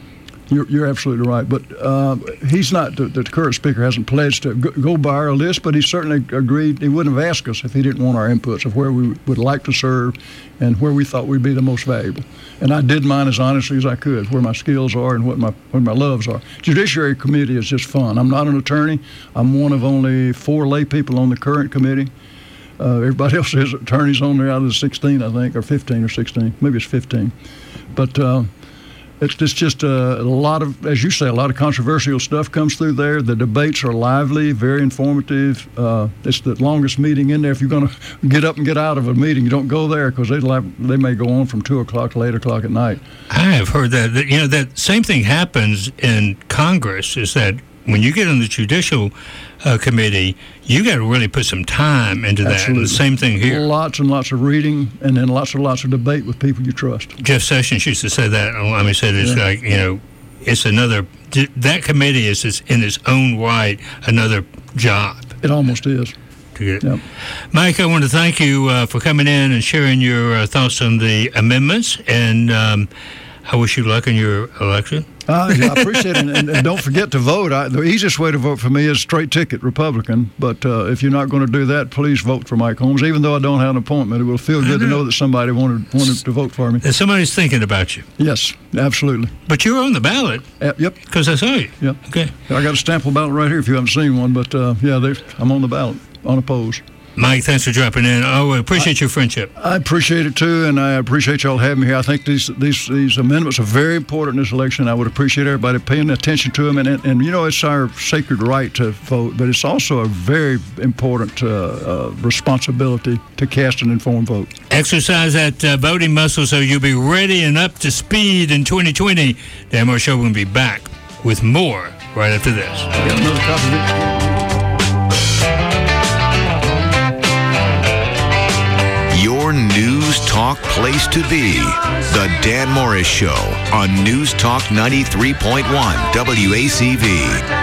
Speaker 18: You're, you're absolutely right. But uh, he's not, the, the current speaker hasn't pledged to go, go by our list, but he certainly agreed. He wouldn't have asked us if he didn't want our inputs of where we would like to serve and where we thought we'd be the most valuable. And I did mine as honestly as I could, where my skills are and what my, what my loves are. Judiciary Committee is just fun. I'm not an attorney. I'm one of only four lay people on the current committee. Uh, everybody else has attorneys on there out of the sixteen, I think, or fifteen or sixteen. Maybe it's fifteen. But uh, it's, it's just a, a lot of, as you say, a lot of controversial stuff comes through there. The debates are lively, very informative. Uh, it's the longest meeting in there. If you're going to get up and get out of a meeting, you don't go there because they they may go on from two o'clock to eight o'clock at night.
Speaker 15: I have heard that, that, you know, that same thing happens in Congress, is that when you get on the Judicial uh, Committee, you got to really put some time into that.
Speaker 18: Absolutely.
Speaker 15: And the same thing here.
Speaker 18: Lots and lots of reading, and then lots and lots of debate with people you trust.
Speaker 15: Jeff Sessions used to say that. I mean, said it's
Speaker 18: Yeah.
Speaker 15: like, you know, it's another, that committee is just in its own right another job.
Speaker 18: It almost is.
Speaker 15: To get.
Speaker 18: Yep.
Speaker 15: Mike, I want to thank you uh, for coming in and sharing your uh, thoughts on the amendments, and um, I wish you luck in your election.
Speaker 18: Uh, yeah, I appreciate it, and, and don't forget to vote. I, the easiest way to vote for me is straight ticket Republican, but uh, if you're not going to do that, please vote for Mike Holmes. Even though I don't have an appointment, it will feel good to know that somebody wanted wanted to vote for me.
Speaker 15: And somebody's thinking about you.
Speaker 18: Yes, absolutely.
Speaker 15: But you're on the ballot.
Speaker 18: Uh, yep.
Speaker 15: Because I saw you.
Speaker 18: Yep.
Speaker 15: Okay.
Speaker 18: I got a stample ballot right here if you haven't seen one, but uh, yeah, I'm on the ballot, unopposed.
Speaker 15: Mike, thanks for dropping in. Oh, I appreciate I, your friendship.
Speaker 18: I appreciate it, too, and I appreciate y'all having me here. I think these these these amendments are very important in this election. I would appreciate everybody paying attention to them. And, and, and you know, it's our sacred right to vote, but it's also a very important uh, uh, responsibility to cast an informed vote.
Speaker 15: Exercise that uh, voting muscle so you'll be ready and up to speed in twenty twenty. Dan Moore Show will be back with more right after this.
Speaker 18: I got another copy of it.
Speaker 4: Your News Talk place to be. The Dan Morris Show on News Talk ninety-three point one W A C V.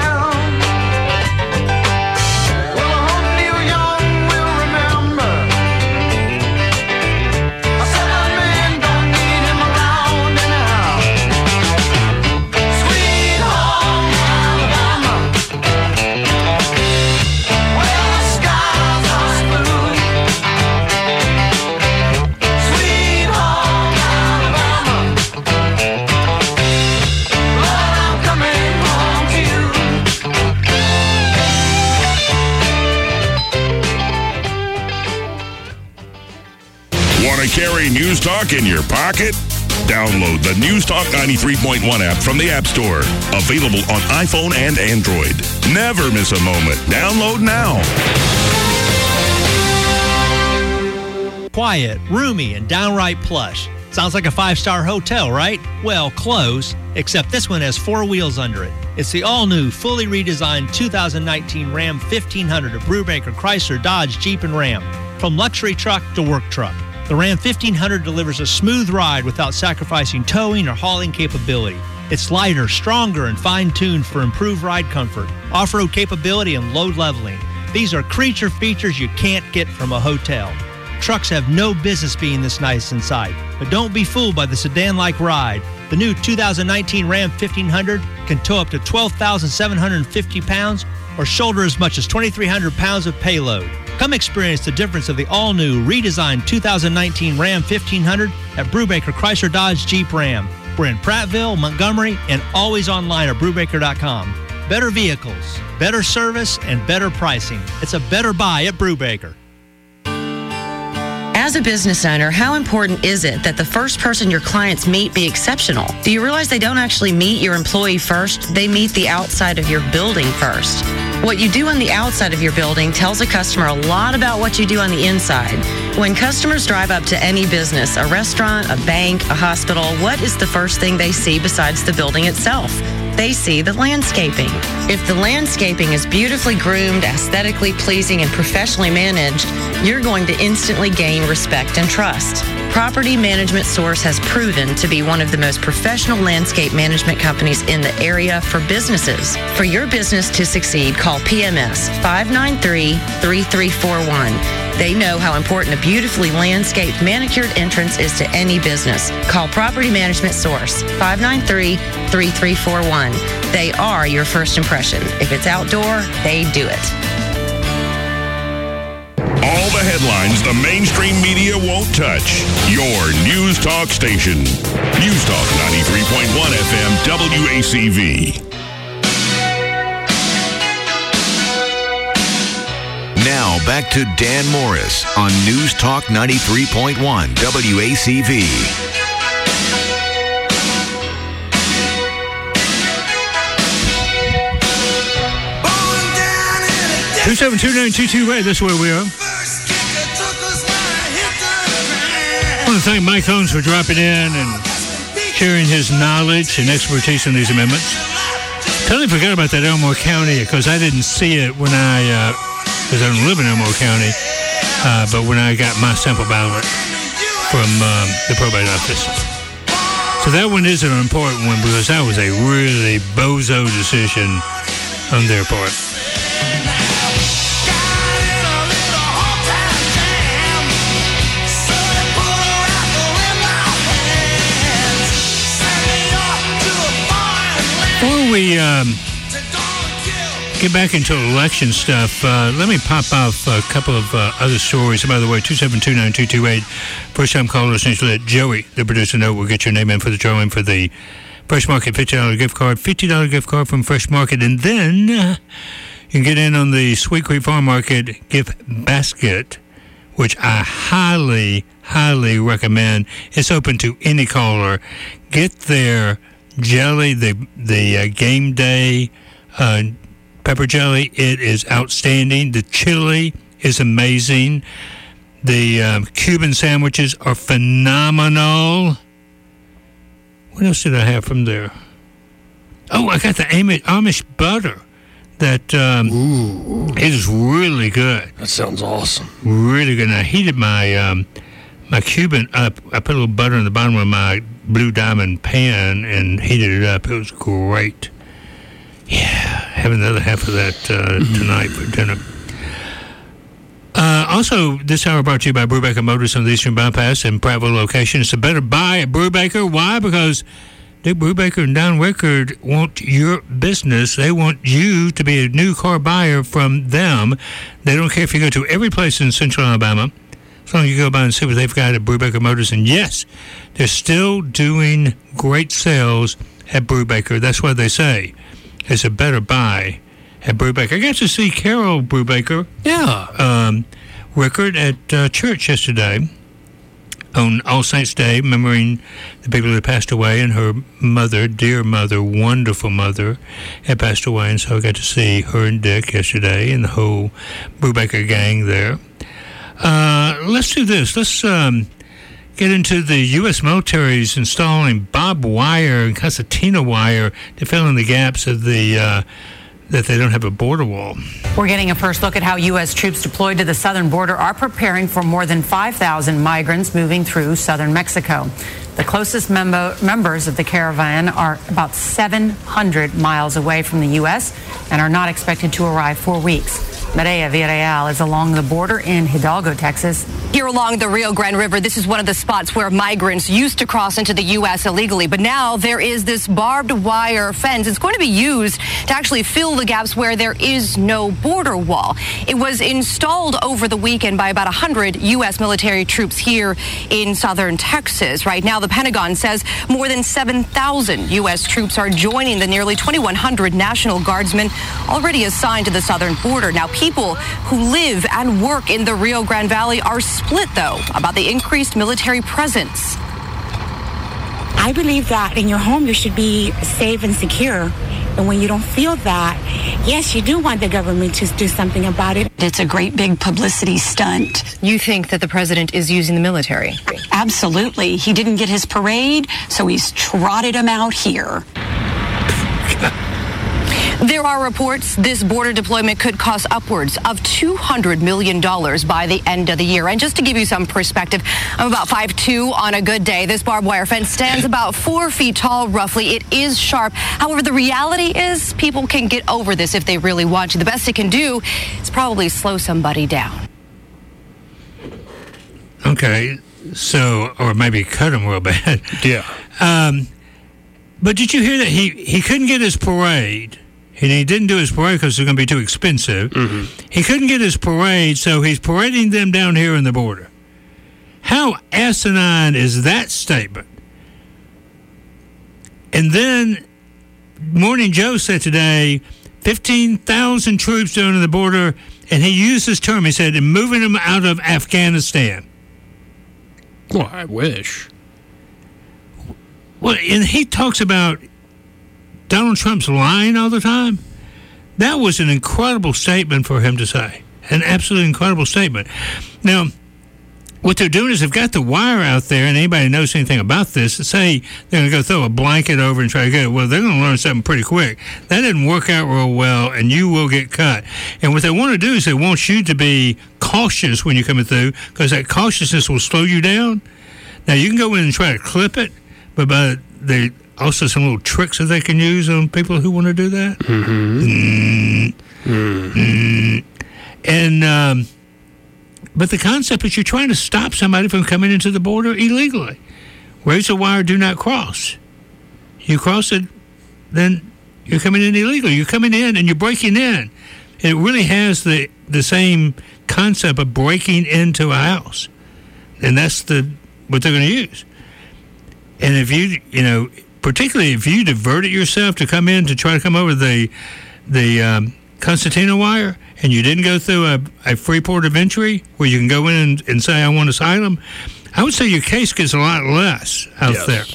Speaker 8: Carry News Talk in your pocket? Download the News Talk ninety-three point one app from the App Store. Available on iPhone and Android. Never miss a moment. Download now.
Speaker 6: Quiet, roomy, and downright plush. Sounds like a five-star hotel, right? Well, close, except this one has four wheels under it. It's the all-new, fully redesigned two thousand nineteen Ram fifteen hundred of Brubaker Chrysler Dodge Jeep and Ram. From luxury truck to work truck, the Ram fifteen hundred delivers a smooth ride without sacrificing towing or hauling capability. It's lighter, stronger, and fine-tuned for improved ride comfort, off-road capability, and load leveling. These are creature features you can't get from a hotel. Trucks have no business being this nice inside, but don't be fooled by the sedan-like ride. The new two thousand nineteen Ram fifteen hundred can tow up to twelve thousand seven hundred fifty pounds or shoulder as much as twenty-three hundred pounds of payload. Come experience the difference of the all-new, redesigned two thousand nineteen Ram fifteen hundred at Brubaker Chrysler Dodge Jeep Ram. We're in Prattville, Montgomery, and always online at Brubaker dot com. Better vehicles, better service, and better pricing. It's a better buy at Brubaker.
Speaker 11: As a business owner, how important is it that the first person your clients meet be exceptional? Do you realize they don't actually meet your employee first? They meet the outside of your building first. What you do on the outside of your building tells a customer a lot about what you do on the inside. When customers drive up to any business, a restaurant, a bank, a hospital, what is the first thing they see besides the building itself? they see the landscaping. If the landscaping is beautifully groomed, aesthetically pleasing, and professionally managed, you're going to instantly gain respect and trust. Property Management Source has proven to be one of the most professional landscape management companies in the area for businesses. For your business to succeed, call P M S five nine three, three three four one. They know how important a beautifully landscaped, manicured entrance is to any business. Call Property Management Source, five nine three, three three four one. They are your first impression. If it's outdoor, they do it.
Speaker 8: All the headlines the mainstream media won't touch. Your News Talk station. News Talk ninety-three point one F M W A C V.
Speaker 4: Now back to Dan Morris on News Talk ninety-three point one W A C V.
Speaker 15: two seven two nine two two eight, that's where we are. I want to thank Mike Holmes for dropping in and sharing his knowledge and expertise in these amendments. Totally forgot about that Elmore County because I didn't see it when I, because uh, I don't live in Elmore County, uh, but when I got my sample ballot from um, the probate office. So that one is an important one because that was a really bozo decision on their part. Before we um, get back into election stuff, uh, let me pop off a couple of uh, other stories. By the way, two seven two nine two two eight, first-time callers, need to let Joey, the producer, know. We'll get your name in for the drawing for the Fresh Market fifty dollars gift card, fifty dollars gift card from Fresh Market, and then uh, you can get in on the Sweet Creek Farm Market gift basket, which I highly, highly recommend. It's open to any caller. Get their jelly, the the uh, game day uh, pepper jelly. It is outstanding. The chili is amazing. The um, Cuban sandwiches are phenomenal. What else did I have from there? Oh, I got the Amish, Amish butter. That um, Ooh. It is really good.
Speaker 1: That sounds awesome.
Speaker 15: Really good. And I heated my um, my Cuban up. I put a little butter in the bottom of my Blue Diamond pan and heated it up. It was great. Yeah, have another half of that uh, tonight for dinner. Uh, also, this hour brought to you by Brubaker Motors on the Eastern Bypass in Prattville location. It's a better buy at Brubaker. Why? Because Dick Brubaker and Don Rickard want your business. They want you to be a new car buyer from them. They don't care if you go to every place in Central Alabama. As long as you go by and see what they've got at Brubaker Motors. And yes, they're still doing great sales at Brubaker. That's what they say. It's a better buy at Brubaker. I got to see Carol Brubaker.
Speaker 1: Yeah.
Speaker 15: Um, Rickard at uh, church yesterday on All Saints Day, remembering the people that passed away, and her mother, dear mother, wonderful mother, had passed away. And so I got to see her and Dick yesterday and the whole Brubaker gang there. Uh, let's do this. Let's um, get into the U S military's installing barbed wire and concertina wire to fill in the gaps of the uh, that they don't have a border wall.
Speaker 12: We're getting a first look at how U S troops deployed to the southern border are preparing for more than five thousand migrants moving through southern Mexico. The closest member, members of the caravan are about seven hundred miles away from the U S and are not expected to arrive for weeks. Maria Villarreal is along the border in Hidalgo, Texas.
Speaker 13: Here along the Rio Grande River, this is one of the spots where migrants used to cross into the U S illegally. But now there is this barbed wire fence. It's going to be used to actually fill the gaps where there is no border wall. It was installed over the weekend by about one hundred U S military troops here in southern Texas. Right now, the Pentagon says more than seven thousand U S troops are joining the nearly twenty-one hundred National Guardsmen already assigned to the southern border. Now, people who live and work in the Rio Grande Valley are split, though, about the increased military presence.
Speaker 14: I believe that in your home you should be safe and secure. And when you don't feel that, yes, you do want the government to do something about it.
Speaker 16: It's a great big publicity stunt.
Speaker 13: You think that the president is using the military?
Speaker 16: Absolutely. He didn't get his parade, so he's trotted him out here.
Speaker 15: America.
Speaker 13: There are reports this border deployment could cost upwards of two hundred million dollars by the end of the year. And just to give you some perspective, I'm about five two on a good day. This barbed wire fence stands about four feet tall, roughly. It is sharp. However, the reality is people can get over this if they really want to. The best it can do is probably slow somebody down.
Speaker 15: Okay, so, or maybe cut him real bad.
Speaker 10: Yeah.
Speaker 15: Um, but did you hear that he, he couldn't get his parade? And he didn't do his parade because it was going to be too expensive. Mm-hmm. He couldn't get his parade, so he's parading them down here in the border. How asinine is that statement? And then Morning Joe said today, fifteen thousand troops down in the border, and he used this term, he said, moving them out of Afghanistan.
Speaker 9: Well, I wish.
Speaker 15: Well, and he talks about Donald Trump's lying all the time. That was an incredible statement for him to say. An absolutely incredible statement. Now, what they're doing is they've got the wire out there, and anybody knows anything about this, say they're going to go throw a blanket over and try to get it. Well, they're going to learn something pretty quick. That didn't work out real well, and you will get cut. And what they want to do is they want you to be cautious when you're coming through, because that cautiousness will slow you down. Now, you can go in and try to clip it, but by the also some little tricks that they can use on people who want to do that. Mm-hmm. Mm. Mm. And um, but the concept is you're trying to stop somebody from coming into the border illegally. Raise the wire, do not cross. You cross it, then you're coming in illegally. You're coming in and you're breaking in. And it really has the the same concept of breaking into a house, and that's the what they're going to use. And if you you know. Particularly if you diverted yourself to come in to try to come over the the um, Constantino wire, and you didn't go through a, a free port of entry where you can go in and, and say, I want asylum, I would say your case gets a lot less out
Speaker 9: yes.
Speaker 15: there.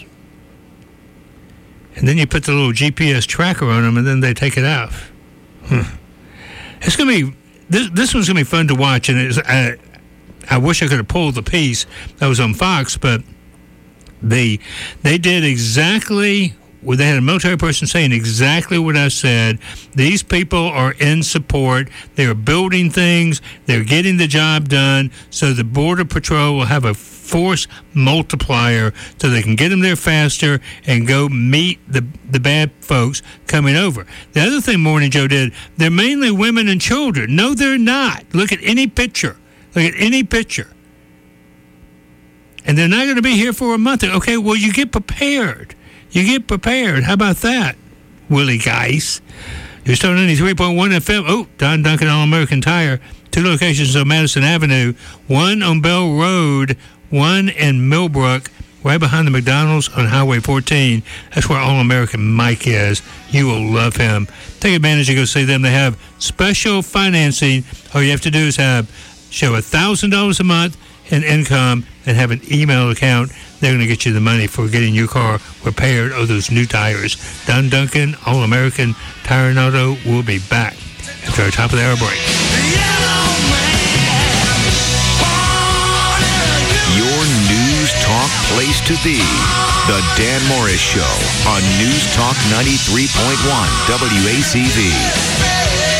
Speaker 15: And then you put the little G P S tracker on them, and then they take it off. Huh. It's going to be, this This one's going to be fun to watch, and it's, I, I wish I could have pulled the piece that was on Fox, but They they did exactly what they had a military person saying exactly what I said. These people are in support. They're building things. They're getting the job done. So the Border Patrol will have a force multiplier so they can get them there faster and go meet the the bad folks coming over. The other thing Morning Joe did, they're mainly women and children. No, they're not. Look at any picture. Look at any picture. And they're not going to be here for a month. Okay, well, you get prepared. You get prepared. How about that, Willie Geis? You're still ninety-three point one F M. Oh, Don Duncan All-American Tire. Two locations on Madison Avenue. One on Bell Road. One in Millbrook, right behind the McDonald's on Highway fourteen. That's where All-American Mike is. You will love him. Take advantage and go see them. They have special financing. All you have to do is have show one thousand dollars a month in income and have an email account. They're going to get you the money for getting your car repaired or those new tires. Don Duncan, All-American Tire and Auto, will be back after our top of the hour break.
Speaker 4: Your News Talk place to be. The Dan Morris Show on News Talk ninety-three point one W A C V.